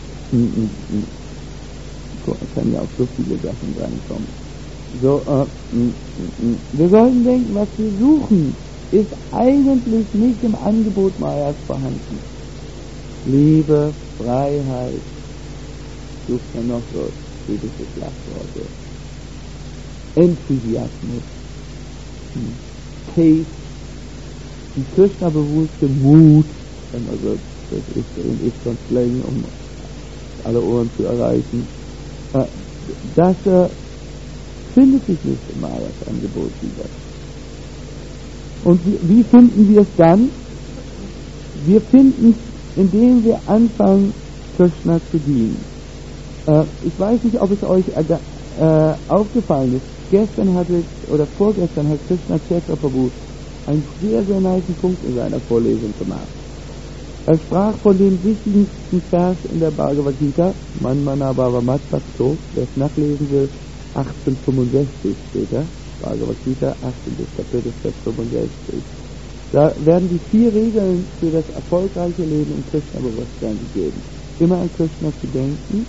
Es kann ja auch so viele Sachen reinkommen. So, äh, wir sollten denken, was wir suchen, ist eigentlich nicht im Angebot Mayas vorhanden. Liebe, Freiheit, sucht man noch so jüdische Schlagworte. Enthusiasmus, hm. Taste, die Krishna-bewusste Mut, also das ist in Ishtan-Slang, um alle Ohren zu erreichen, äh, das äh, findet sich nicht im Mayas Angebot wieder. Und wie, wie finden wir es dann? Wir finden es, indem wir anfangen, Krishna zu dienen. Äh, ich weiß nicht, ob es euch äh, aufgefallen ist. Gestern hatte, oder vorgestern hat Krishna Chaitra Prabhu einen sehr, sehr niceen Punkt in seiner Vorlesung gemacht. Er sprach von dem wichtigsten Vers in der Bhagavad Gita, Man Mana Bhava Mat Bhakto, wer es nachlesen will, achtzehnhundertfünfundsechzig steht er, Bhagavad Gita, achtzehntes Kapitel, Vers fünfundsechzig. Da werden die vier Regeln für das erfolgreiche Leben im Krishna-Bewusstsein gegeben. Immer an Krishna zu denken,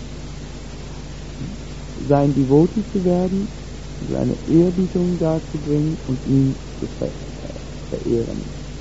sein Devotee zu werden, seine Ehrbietung darzubringen und ihn zu ver äh, verehren.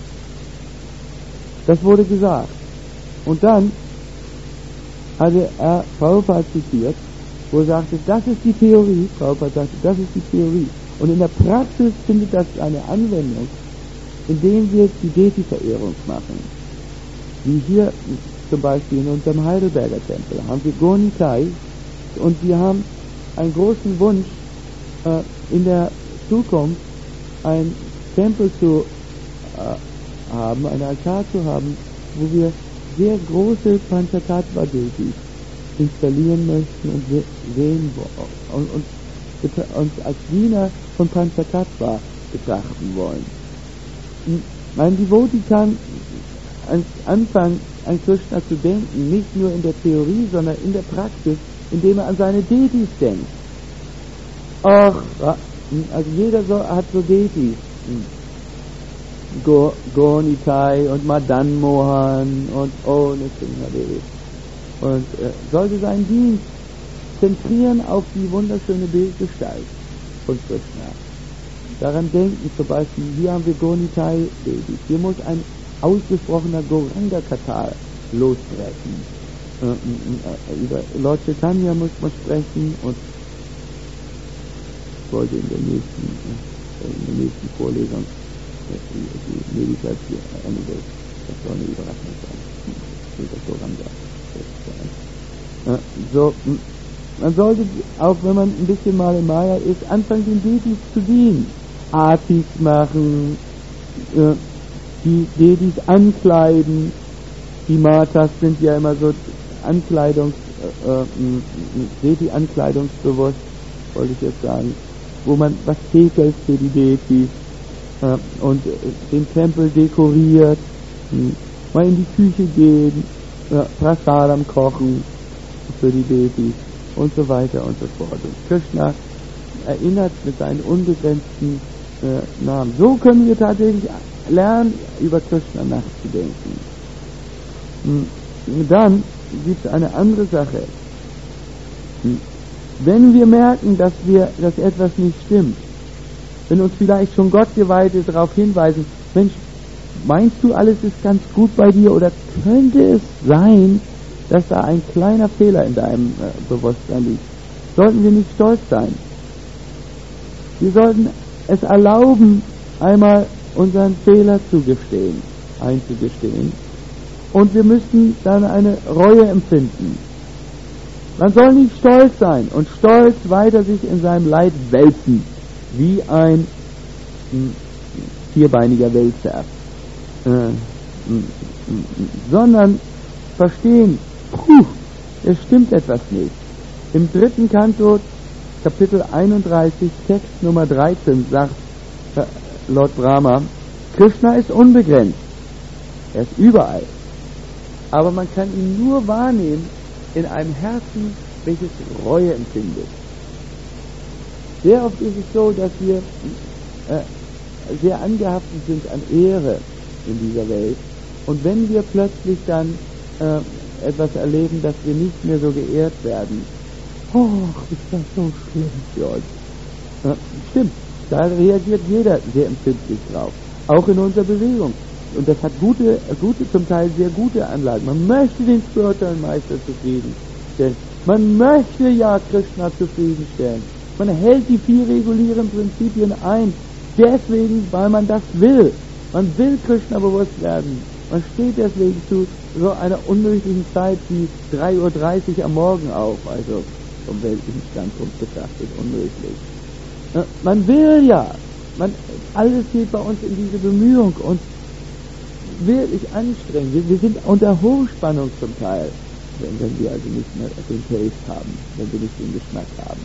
Das wurde gesagt. Und dann hatte er Prabhupada zitiert, wo er sagte, das ist die Theorie, Prabhupada sagte, das ist die Theorie. Und in der Praxis findet das eine Anwendung, indem wir die Deity-Verehrung machen. Wie hier zum Beispiel in unserem Heidelberger Tempel haben wir Gonitai und wir haben einen großen Wunsch, äh, in der Zukunft einen Tempel zu äh, haben, einen Altar zu haben, wo wir sehr große Panchatattva-Detis installieren möchten und sehen und uns, uns als Diener von Panchatattva betrachten wollen. Mein Devotee kann anfangen, an Krishna zu denken, nicht nur in der Theorie, sondern in der Praxis, indem er an seine Detis denkt. Ach, also jeder so, hat so Detis. Go, Gonitai und Madan Mohan und oh, Nitsimhadevi. Und äh, sollte seinen Dienst zentrieren auf die wunderschöne Bildgestalt von Krishna. Daran denken zum Beispiel, hier haben wir Gonitai Devis. Hier muss ein ausgesprochener Goranga-Katal losbrechen. Äh, äh, über Lord Chaitanya muss man sprechen und ich wollte in der nächsten, äh, in der nächsten Vorlesung die, die Meditation, äh, das soll eine Überraschung sein. Das Goranga. sein. So, man sollte, auch wenn man ein bisschen mal in Maya ist, anfangen, den Detis zu dienen. Artis machen, äh, die Detis ankleiden. Die Matas sind ja immer so Ankleidungs, äh, Deti-ankleidungsbewusst, wollte ich jetzt sagen, wo man was häkelt für die Detis äh, und äh, den Tempel dekoriert, mh, mal in die Küche gehen, äh, Prasadam kochen für die Detis und so weiter und so fort. Und Krishna erinnert mit seinen unbegrenzten äh, Namen. So können wir tatsächlich lernen, über Krishna nachzudenken. Hm. Dann gibt es eine andere Sache. Hm. Wenn wir merken, dass wir, dass etwas nicht stimmt, wenn uns vielleicht schon Gottgeweihte darauf hinweisen, Mensch, meinst du, alles ist ganz gut bei dir, oder könnte es sein, dass da ein kleiner Fehler in deinem äh, Bewusstsein liegt, sollten wir nicht stolz sein. Wir sollten es erlauben, einmal unseren Fehler zugestehen, einzugestehen, und wir müssen dann eine Reue empfinden. Man soll nicht stolz sein und stolz weiter sich in seinem Leid wälzen, wie ein mh, vierbeiniger Wälzer, äh, mh, mh, sondern verstehen, puh, es stimmt etwas nicht. Im dritten Kanto, Kapitel einunddreißig, Text Nummer dreizehn, sagt äh, Lord Brahma, Krishna ist unbegrenzt, er ist überall, aber man kann ihn nur wahrnehmen in einem Herzen, welches Reue empfindet. Sehr oft ist es so, dass wir äh, sehr angehaftet sind an Ehre in dieser Welt, und wenn wir plötzlich dann äh, etwas erleben, dass wir nicht mehr so geehrt werden, oh, ist das so schlimm für uns. Ja, stimmt, da reagiert jeder sehr empfindlich drauf, auch in unserer Bewegung. Und das hat gute, gute, zum Teil sehr gute Anlagen. Man möchte den spirituellen Meister zufriedenstellen. Man möchte ja Krishna zufriedenstellen. Man hält die vier regulären Prinzipien ein. Deswegen, weil man das will. Man will Krishna bewusst werden. Man steht deswegen zu so einer unmöglichen Zeit wie drei Uhr dreißig am Morgen auf. Also vom weltlichen Standpunkt betrachtet unmöglich. Man will ja. Man, alles geht bei uns in diese Bemühung und wirklich anstrengend. Wir, wir sind unter Hochspannung zum Teil, wenn, wenn wir also nicht mehr den Taste haben, wenn wir nicht den Geschmack haben.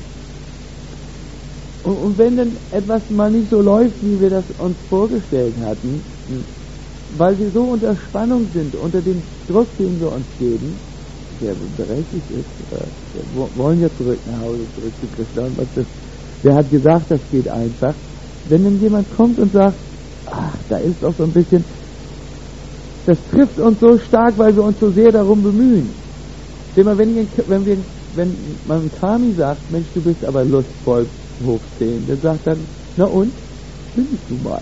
Und, und wenn dann etwas mal nicht so läuft, wie wir das uns vorgestellt hatten, weil wir so unter Spannung sind, unter dem Druck, den wir uns geben, der berechtigt ist, äh, wir wollen ja zurück nach Hause, zurück zu Krishna, und was das, der hat gesagt, das geht einfach. Wenn dann jemand kommt und sagt, ach, da ist doch so ein bisschen, das trifft uns so stark, weil wir uns so sehr darum bemühen. Wenn, ich, wenn, wir, wenn man Kami sagt, Mensch, du bist aber lustvoll hoch zehn, dann sagt dann, na und? Findest du mal.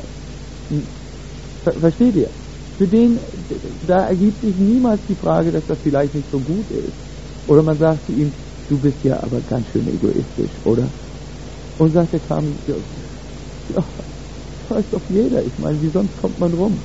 Ver, versteht ihr? Für den, da ergibt sich niemals die Frage, dass das vielleicht nicht so gut ist. Oder man sagt zu ihm, du bist ja aber ganz schön egoistisch, oder? Und sagt der Kami, ja, ja, das weiß doch jeder, ich meine, wie sonst kommt man rum?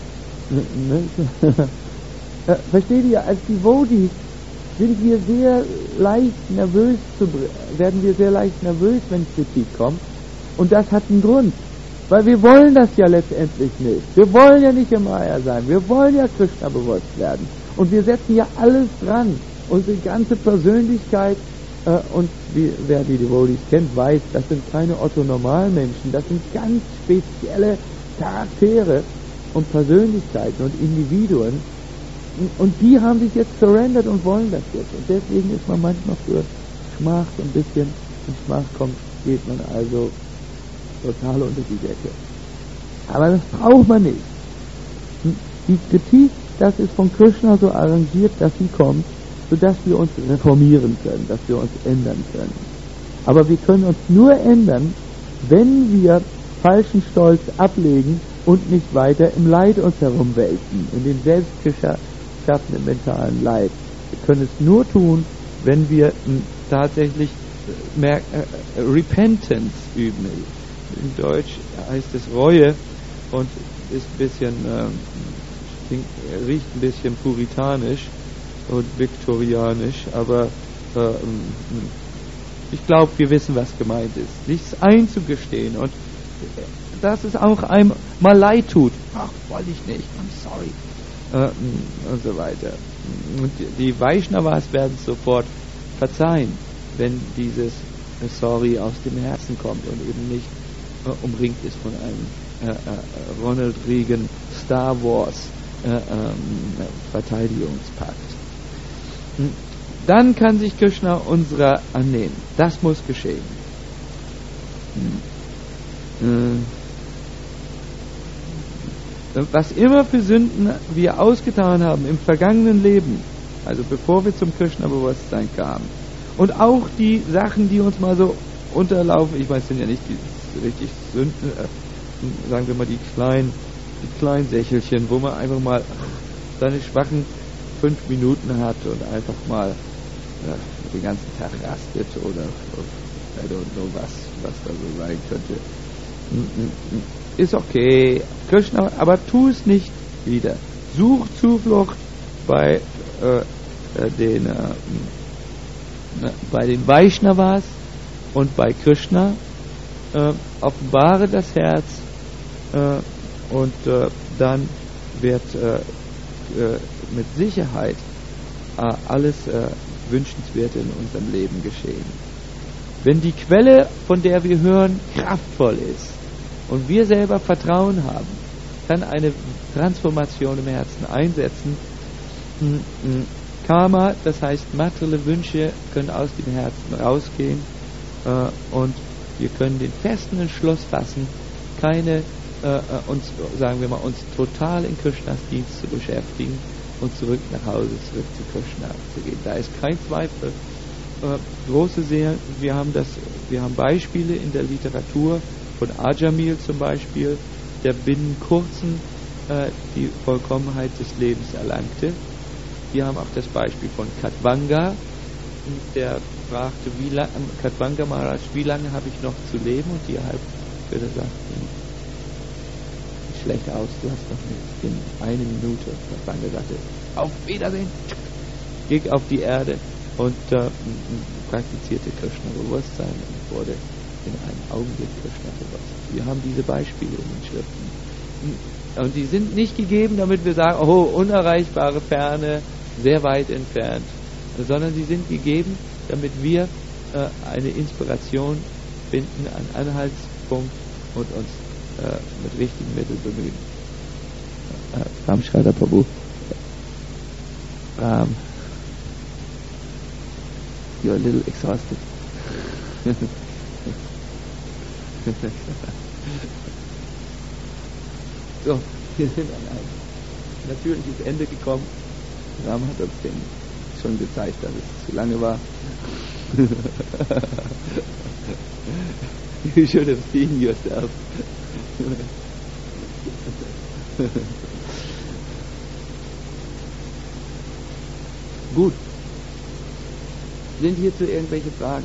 Versteht ihr, als Devotees sind wir sehr leicht nervös, zu, werden wir sehr leicht nervös, wenn Kritik kommt, und das hat einen Grund, weil wir wollen das ja letztendlich nicht. Wir wollen ja nicht im Maya sein, wir wollen ja Krishna bewusst werden, und wir setzen ja alles dran, unsere ganze Persönlichkeit, äh, und wie, wer die Devotees kennt, weiß, das sind keine Otto-Normalmenschen, das sind ganz spezielle Charaktere und Persönlichkeiten und Individuen, und die haben sich jetzt surrendert und wollen das jetzt, und deswegen ist man manchmal für Schmach so ein bisschen, wenn Schmach kommt, geht man also total unter die Decke. Aber das braucht man nicht. Die Kritik, das ist von Krishna so arrangiert, dass sie kommt, sodass wir uns reformieren können, dass wir uns ändern können. Aber wir können uns nur ändern, wenn wir falschen Stolz ablegen und nicht weiter im Leid uns herumwälzen, in den selbstgeschaffenen mentalen Leid. Wir können es nur tun, wenn wir m, tatsächlich mehr, äh, Repentance üben. In Deutsch heißt es Reue und ist ein bisschen, äh, stinkt, riecht ein bisschen puritanisch, und viktorianisch, aber äh, ich glaube, wir wissen, was gemeint ist. Nichts einzugestehen und dass es auch einem mal leid tut. Ach, wollte ich nicht, I'm sorry. Äh, und so weiter. Und die Vaishnavas werden sofort verzeihen, wenn dieses Sorry aus dem Herzen kommt und eben nicht äh, umringt ist von einem äh, äh, Ronald Reagan Star Wars äh, ähm, Verteidigungspakt. Dann kann sich Krishna unserer annehmen. Das muss geschehen. Was immer für Sünden wir ausgetan haben im vergangenen Leben, also bevor wir zum Krishna-Bewusstsein kamen, und auch die Sachen, die uns mal so unterlaufen, ich weiß, sind ja nicht die richtig Sünden, äh, sagen wir mal die kleinen, die kleinen Sächelchen, wo man einfach mal seine schwachen fünf Minuten hat und einfach mal ja, den ganzen Tag rastet oder I don't know was, was da so sein könnte. Ist okay, Krishna, aber tu es nicht wieder. Such Zuflucht bei äh, den äh, bei den Vaishnavas und bei Krishna. Äh, offenbare das Herz äh, und äh, dann wird äh, äh, mit Sicherheit äh, alles äh, Wünschenswerte in unserem Leben geschehen. Wenn die Quelle, von der wir hören, kraftvoll ist und wir selber Vertrauen haben, kann eine Transformation im Herzen einsetzen. Karma, das heißt materielle Wünsche, können aus dem Herzen rausgehen äh, und wir können den festen Entschluss fassen, keine äh, uns, sagen wir mal, uns total in Krishnas Dienst zu beschäftigen und zurück nach Hause, zurück zu Krishna zu gehen. Da ist kein Zweifel. Äh, große Seelen, wir haben das, wir haben Beispiele in der Literatur von Ajamil zum Beispiel, der binnen kurzem äh, die Vollkommenheit des Lebens erlangte. Wir haben auch das Beispiel von Khatvanga, der fragte, wie lang, Khatvanga Maharaj, wie lange habe ich noch zu leben? Und die Halbbruder sagte, sieht schlecht aus, du hast noch nicht in eine Minute. Khatvanga sagte, auf Wiedersehen, ging auf die Erde und äh, praktizierte Krishna-Bewusstsein und wurde in einem Augenblick Krishna-bewusst. Wir haben diese Beispiele in den Schriften. Und die sind nicht gegeben, damit wir sagen, oh, unerreichbare Ferne, sehr weit entfernt, sondern sie sind gegeben, damit wir äh, eine Inspiration finden, einen Anhaltspunkt und uns äh, mit richtigen Mitteln bemühen. Äh, Ram Shraddha Prabhu. Ram. You're a little exhausted. So, wir sind an ein natürliches Ende gekommen. Ram hat uns den schon gezeigt, dass es zu lange war. You should have seen yourself. Gut. Sind hierzu irgendwelche Fragen?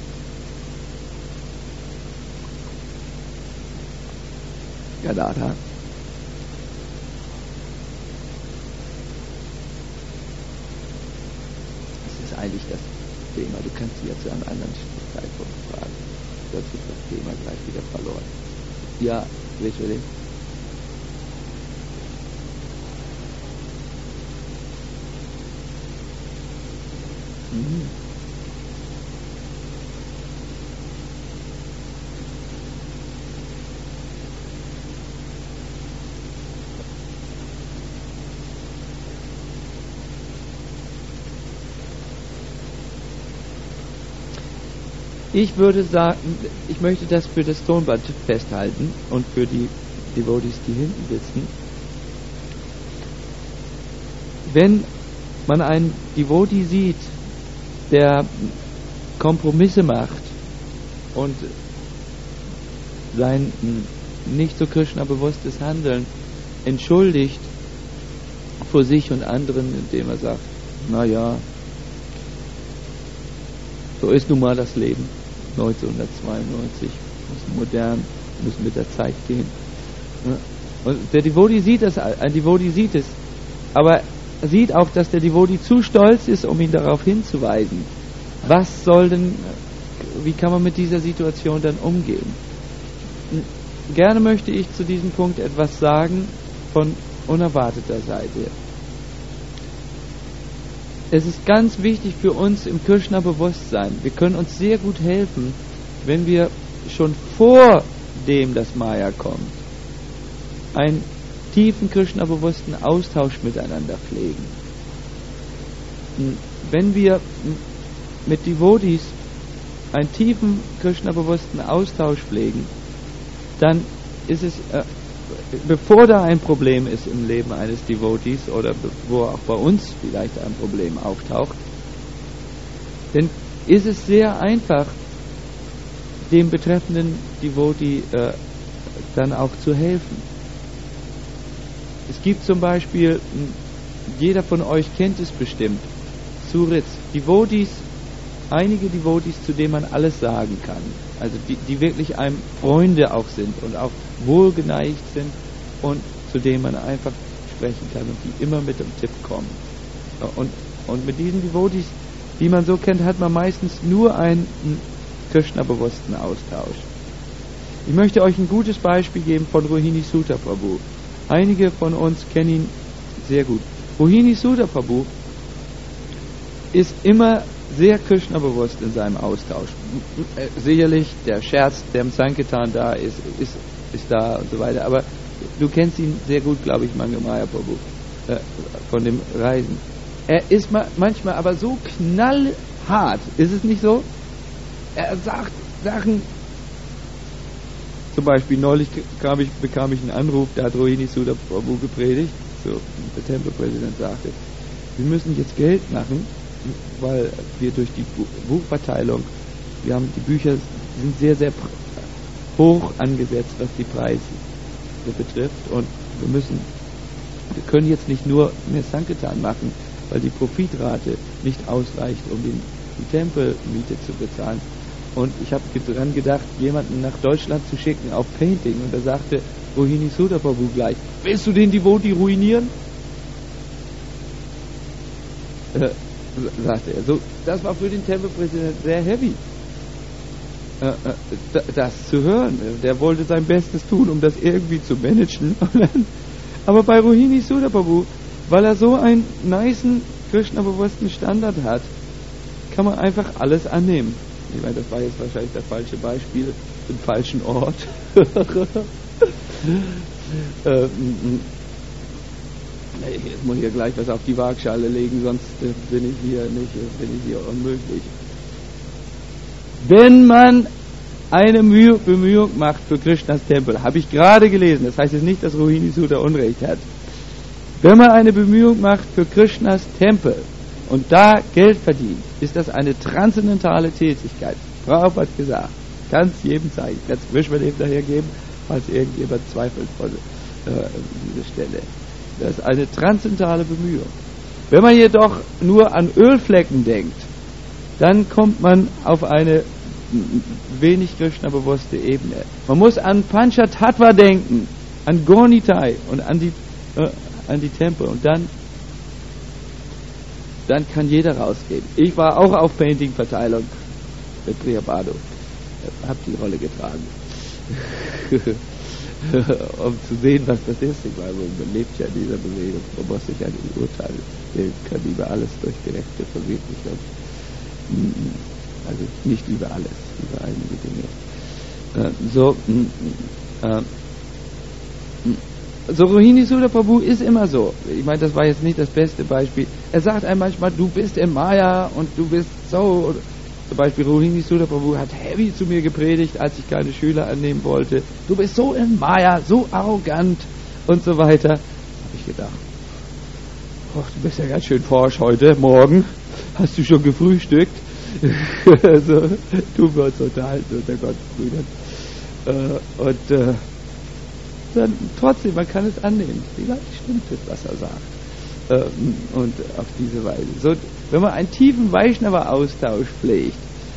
Ja, da, da. Eigentlich das Thema. Du kannst sie ja zu einem anderen Zeitpunkt fragen. Sonst ist das Thema gleich wieder verloren. Ja, literally. Mhm. Ich würde sagen, ich möchte das für das Tonband festhalten und für die Devotees, die hinten sitzen. Wenn man einen Devotee sieht, der Kompromisse macht und sein nicht so Krishna-bewusstes Handeln entschuldigt vor sich und anderen, indem er sagt, naja, so ist nun mal das Leben. neunzehnhundertzweiundneunzig, müssen modern, müssen mit der Zeit gehen. Und der Devotee sieht das, ein Devotee sieht es, aber sieht auch, dass der Devotee zu stolz ist, um ihn darauf hinzuweisen. Was soll denn, wie kann man mit dieser Situation dann umgehen? Gerne möchte ich zu diesem Punkt etwas sagen von unerwarteter Seite. Es ist ganz wichtig für uns im Krishna-Bewusstsein. Wir können uns sehr gut helfen, wenn wir schon vor dem das Maya kommt, einen tiefen Krishna-bewussten Austausch miteinander pflegen. Wenn wir mit Devotees einen tiefen Krishna-bewussten Austausch pflegen, dann ist es, äh, bevor da ein Problem ist im Leben eines Devotees oder wo auch bei uns vielleicht ein Problem auftaucht, dann ist es sehr einfach, dem betreffenden Devotee äh, dann auch zu helfen. Es gibt zum Beispiel, jeder von euch kennt es bestimmt, Surits, Devotees, einige Devotees, zu denen man alles sagen kann. Also die, die wirklich einem Freunde auch sind und auch wohlgeneigt sind und zu denen man einfach sprechen kann und die immer mit dem Tipp kommen. Und, und mit diesen Devotees, die man so kennt, hat man meistens nur einen Krishna-bewussten Austausch. Ich möchte euch ein gutes Beispiel geben von Rohini Sutta Prabhu. Einige von uns kennen ihn sehr gut. Rohini Sutta Prabhu ist immer sehr Krishna-bewusst in seinem Austausch. Sicherlich, der Scherz, der im Sankirtan da ist, ist, ist da und so weiter. Aber du kennst ihn sehr gut, glaube ich, Mangamaya Prabhu, äh, von dem Reisen. Er ist ma- manchmal aber so knallhart, ist es nicht so? Er sagt Sachen, zum Beispiel neulich kam ich, bekam ich einen Anruf, da hat Rohini Sutta Prabhu gepredigt, so der Tempelpräsident sagte, wir müssen jetzt Geld machen, weil wir durch die Buchverteilung, wir haben die Bücher sind sehr, sehr hoch angesetzt, was die Preise betrifft und wir müssen, wir können jetzt nicht nur mehr Sankirtan machen, weil die Profitrate nicht ausreicht, um den, die Tempelmiete zu bezahlen. Und ich habe daran gedacht, jemanden nach Deutschland zu schicken auf Painting und da sagte Rohini Sutta Prabhu gleich, willst du den Devotee ruinieren? Äh, sagte er. So, das war für den Tempelpräsidenten sehr heavy, äh, äh, das zu hören. Der wollte sein Bestes tun, um das irgendwie zu managen. Aber bei Rohini Sutta Prabhu, weil er so einen nicen, Krishna-bewussten Standard hat, kann man einfach alles annehmen. Ich meine, das war jetzt wahrscheinlich das falsche Beispiel, im falschen Ort. äh, Jetzt muss ich ja gleich was auf die Waagschale legen, sonst äh, bin ich hier nicht, äh, bin ich hier unmöglich. Wenn man eine Mühe, Bemühung macht für Krishnas Tempel, habe ich gerade gelesen, das heißt jetzt nicht, dass Rohini Sutta Unrecht hat. Wenn man eine Bemühung macht für Krishnas Tempel und da Geld verdient, ist das eine transzendentale Tätigkeit. Prabhupada hat gesagt, kann es jedem zeigen, kann es frisch mal eben dahergeben, falls irgendjemand zweifelt von äh, dieser Stelle. Das ist eine transzendentale Bemühung. Wenn man jedoch nur an Ölflecken denkt, dann kommt man auf eine wenig Krishna-bewusste Ebene. Man muss an Panchatattva denken, an Gornitai und an die, äh, an die Tempel und dann, dann kann jeder rausgehen. Ich war auch auf Painting-Verteilung mit Priyabhadu, habe die Rolle getragen. Um zu sehen, was das ist. Ich meine, man lebt ja in dieser Bewegung, man muss sich ja nicht urteilen. Wir können über alles durch gerechte Verwirklichung. Also nicht über alles, über einige Dinge. Äh, so, äh, so Rohini Sutta Prabhu ist immer so. Ich meine, das war jetzt nicht das beste Beispiel. Er sagt einem manchmal, du bist im Maya und du bist so. Zum Beispiel Rohini Sutta Prabhu hat heavy zu mir gepredigt, als ich keine Schüler annehmen wollte. Du bist so in Maya, so arrogant und so weiter. Habe ich gedacht, oh, du bist ja ganz schön forsch heute, morgen. Hast du schon gefrühstückt? Also, tun wir uns unterhalten unter Gott, Brüdern. Äh, und äh, dann trotzdem, man kann es annehmen. Vielleicht stimmt es, was er sagt. Ähm, und auf diese Weise. So, wenn man einen tiefen Vaishnava-Austausch pflegt,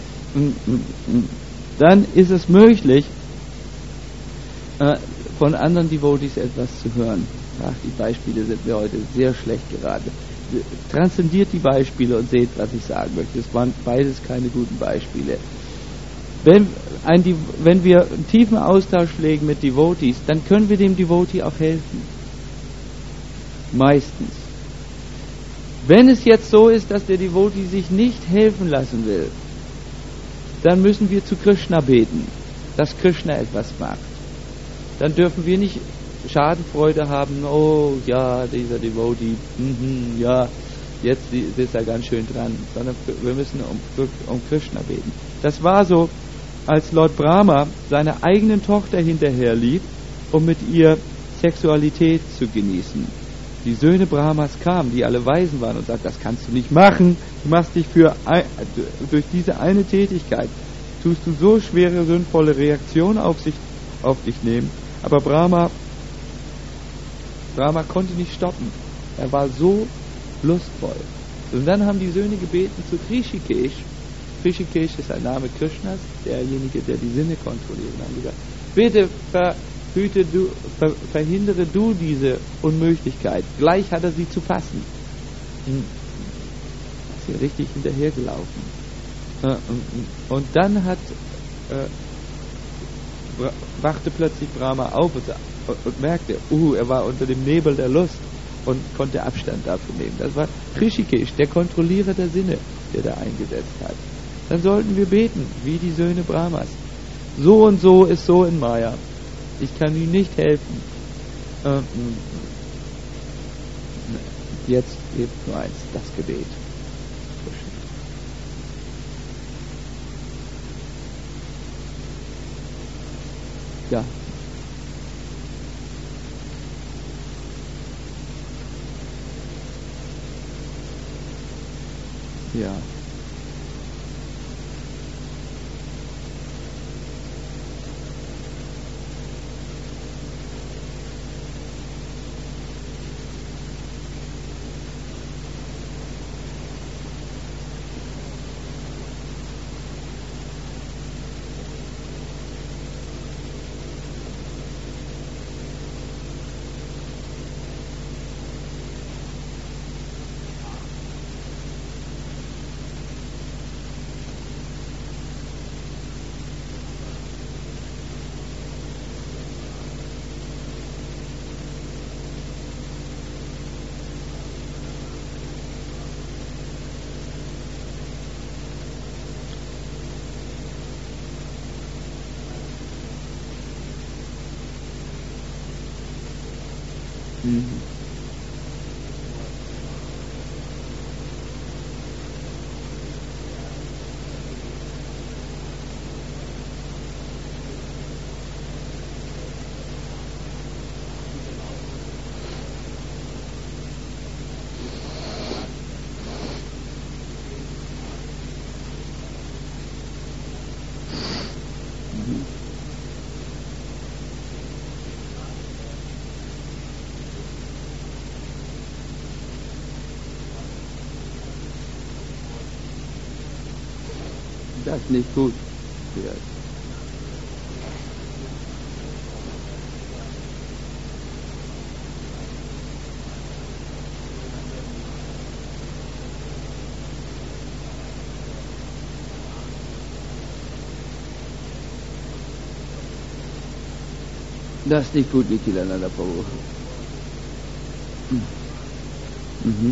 dann ist es möglich, äh, von anderen Devotees etwas zu hören. Ach, die Beispiele sind mir heute sehr schlecht geraten. transzendiert die Beispiele und seht, was ich sagen möchte. Es waren beides keine guten Beispiele. Wenn, ein, wenn wir einen tiefen Austausch pflegen mit Devotees, dann können wir dem Devotee auch helfen. Meistens. Wenn es jetzt so ist, dass der Devotee sich nicht helfen lassen will, dann müssen wir zu Krishna beten, dass Krishna etwas macht. Dann dürfen wir nicht Schadenfreude haben, oh ja, dieser Devotee, mm-hmm, ja, jetzt ist er ganz schön dran, sondern wir müssen um, um Krishna beten. Das war so, als Lord Brahma seiner eigenen Tochter hinterherlief, um mit ihr Sexualität zu genießen. Die Söhne Brahmas kamen, die alle Weisen waren, und sagten, das kannst du nicht machen, du machst dich für ein, durch diese eine Tätigkeit, tust du so schwere, sinnvolle Reaktionen auf, sich, auf dich nehmen. Aber Brahma, Brahma konnte nicht stoppen. Er war so lustvoll. Und dann haben die Söhne gebeten zu Rishikesh. Rishikesh ist ein Name Krishnas, derjenige, der die Sinne kontrolliert. Und haben gesagt, bitte verhüte du, ver, verhindere du diese Unmöglichkeit. Gleich hat er sie zu fassen. Hm. Ist hier richtig hinterhergelaufen. Äh, und, und dann hat äh, wachte plötzlich Brahma auf und, und, und merkte, uh, er war unter dem Nebel der Lust und konnte Abstand davon nehmen. Das war Rishikesh, der Kontrollierer der Sinne, der da eingesetzt hat. Dann sollten wir beten, wie die Söhne Brahmas. So und so ist so in Maya. Ich kann ihm nicht helfen. Ähm, jetzt gibt nur eins, das Gebet. Ja. Ja. Mhm. Das ist nicht gut. Ja. Das ist nicht gut, Nikhilanda Prabhu. Mhm.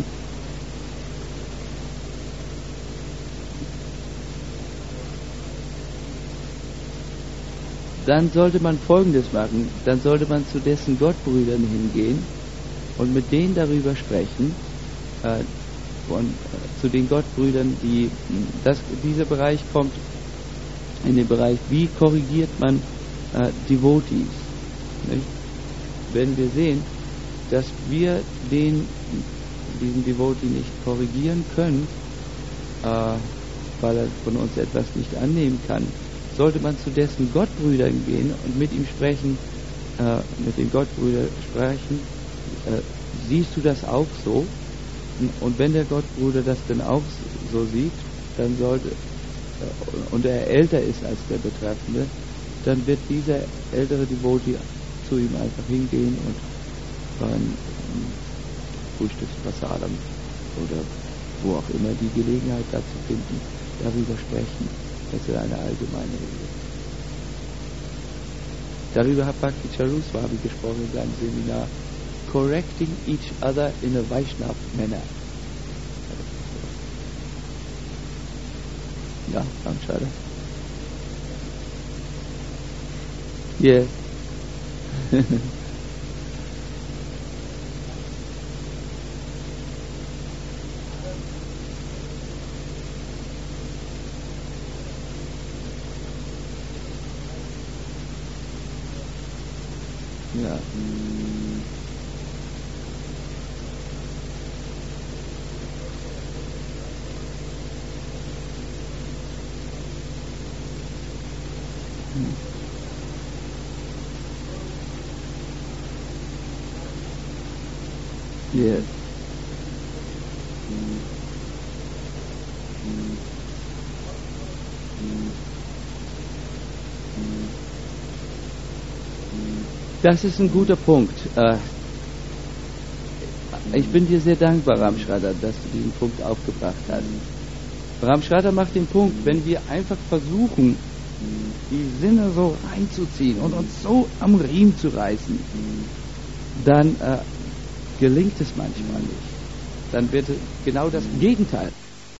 Dann sollte man Folgendes machen, dann sollte man zu dessen Gottbrüdern hingehen und mit denen darüber sprechen, äh, von, äh, zu den Gottbrüdern, die, das, dieser Bereich kommt in den Bereich, wie korrigiert man äh, Devotees, nicht? Wenn wir sehen, dass wir den, diesen Devotee nicht korrigieren können, äh, weil er von uns etwas nicht annehmen kann, sollte man zu dessen Gottbrüdern gehen und mit ihm sprechen, äh, mit den Gottbrüdern sprechen, äh, siehst du das auch so? Und wenn der Gottbruder das dann auch so sieht, dann sollte, äh, und er älter ist als der Betreffende, dann wird dieser ältere Devotee zu ihm einfach hingehen und beim Frühstücksprasadam oder wo auch immer die Gelegenheit dazu finden, darüber sprechen. Das ist eine allgemeine Regel. Darüber hat Bhakti Charuswami gesprochen in seinem Seminar Correcting Each Other in a Vaishnav Manner. Ja, Ramschada. Yes. Ja. Hm. Yes. Das ist ein guter Punkt. Äh, ich bin dir sehr dankbar, Ramschrader, dass du diesen Punkt aufgebracht hast. Ramschrader macht den Punkt, wenn wir einfach versuchen, die Sinne so reinzuziehen und uns so am Riemen zu reißen, dann äh, gelingt es manchmal nicht. Dann wird genau das Gegenteil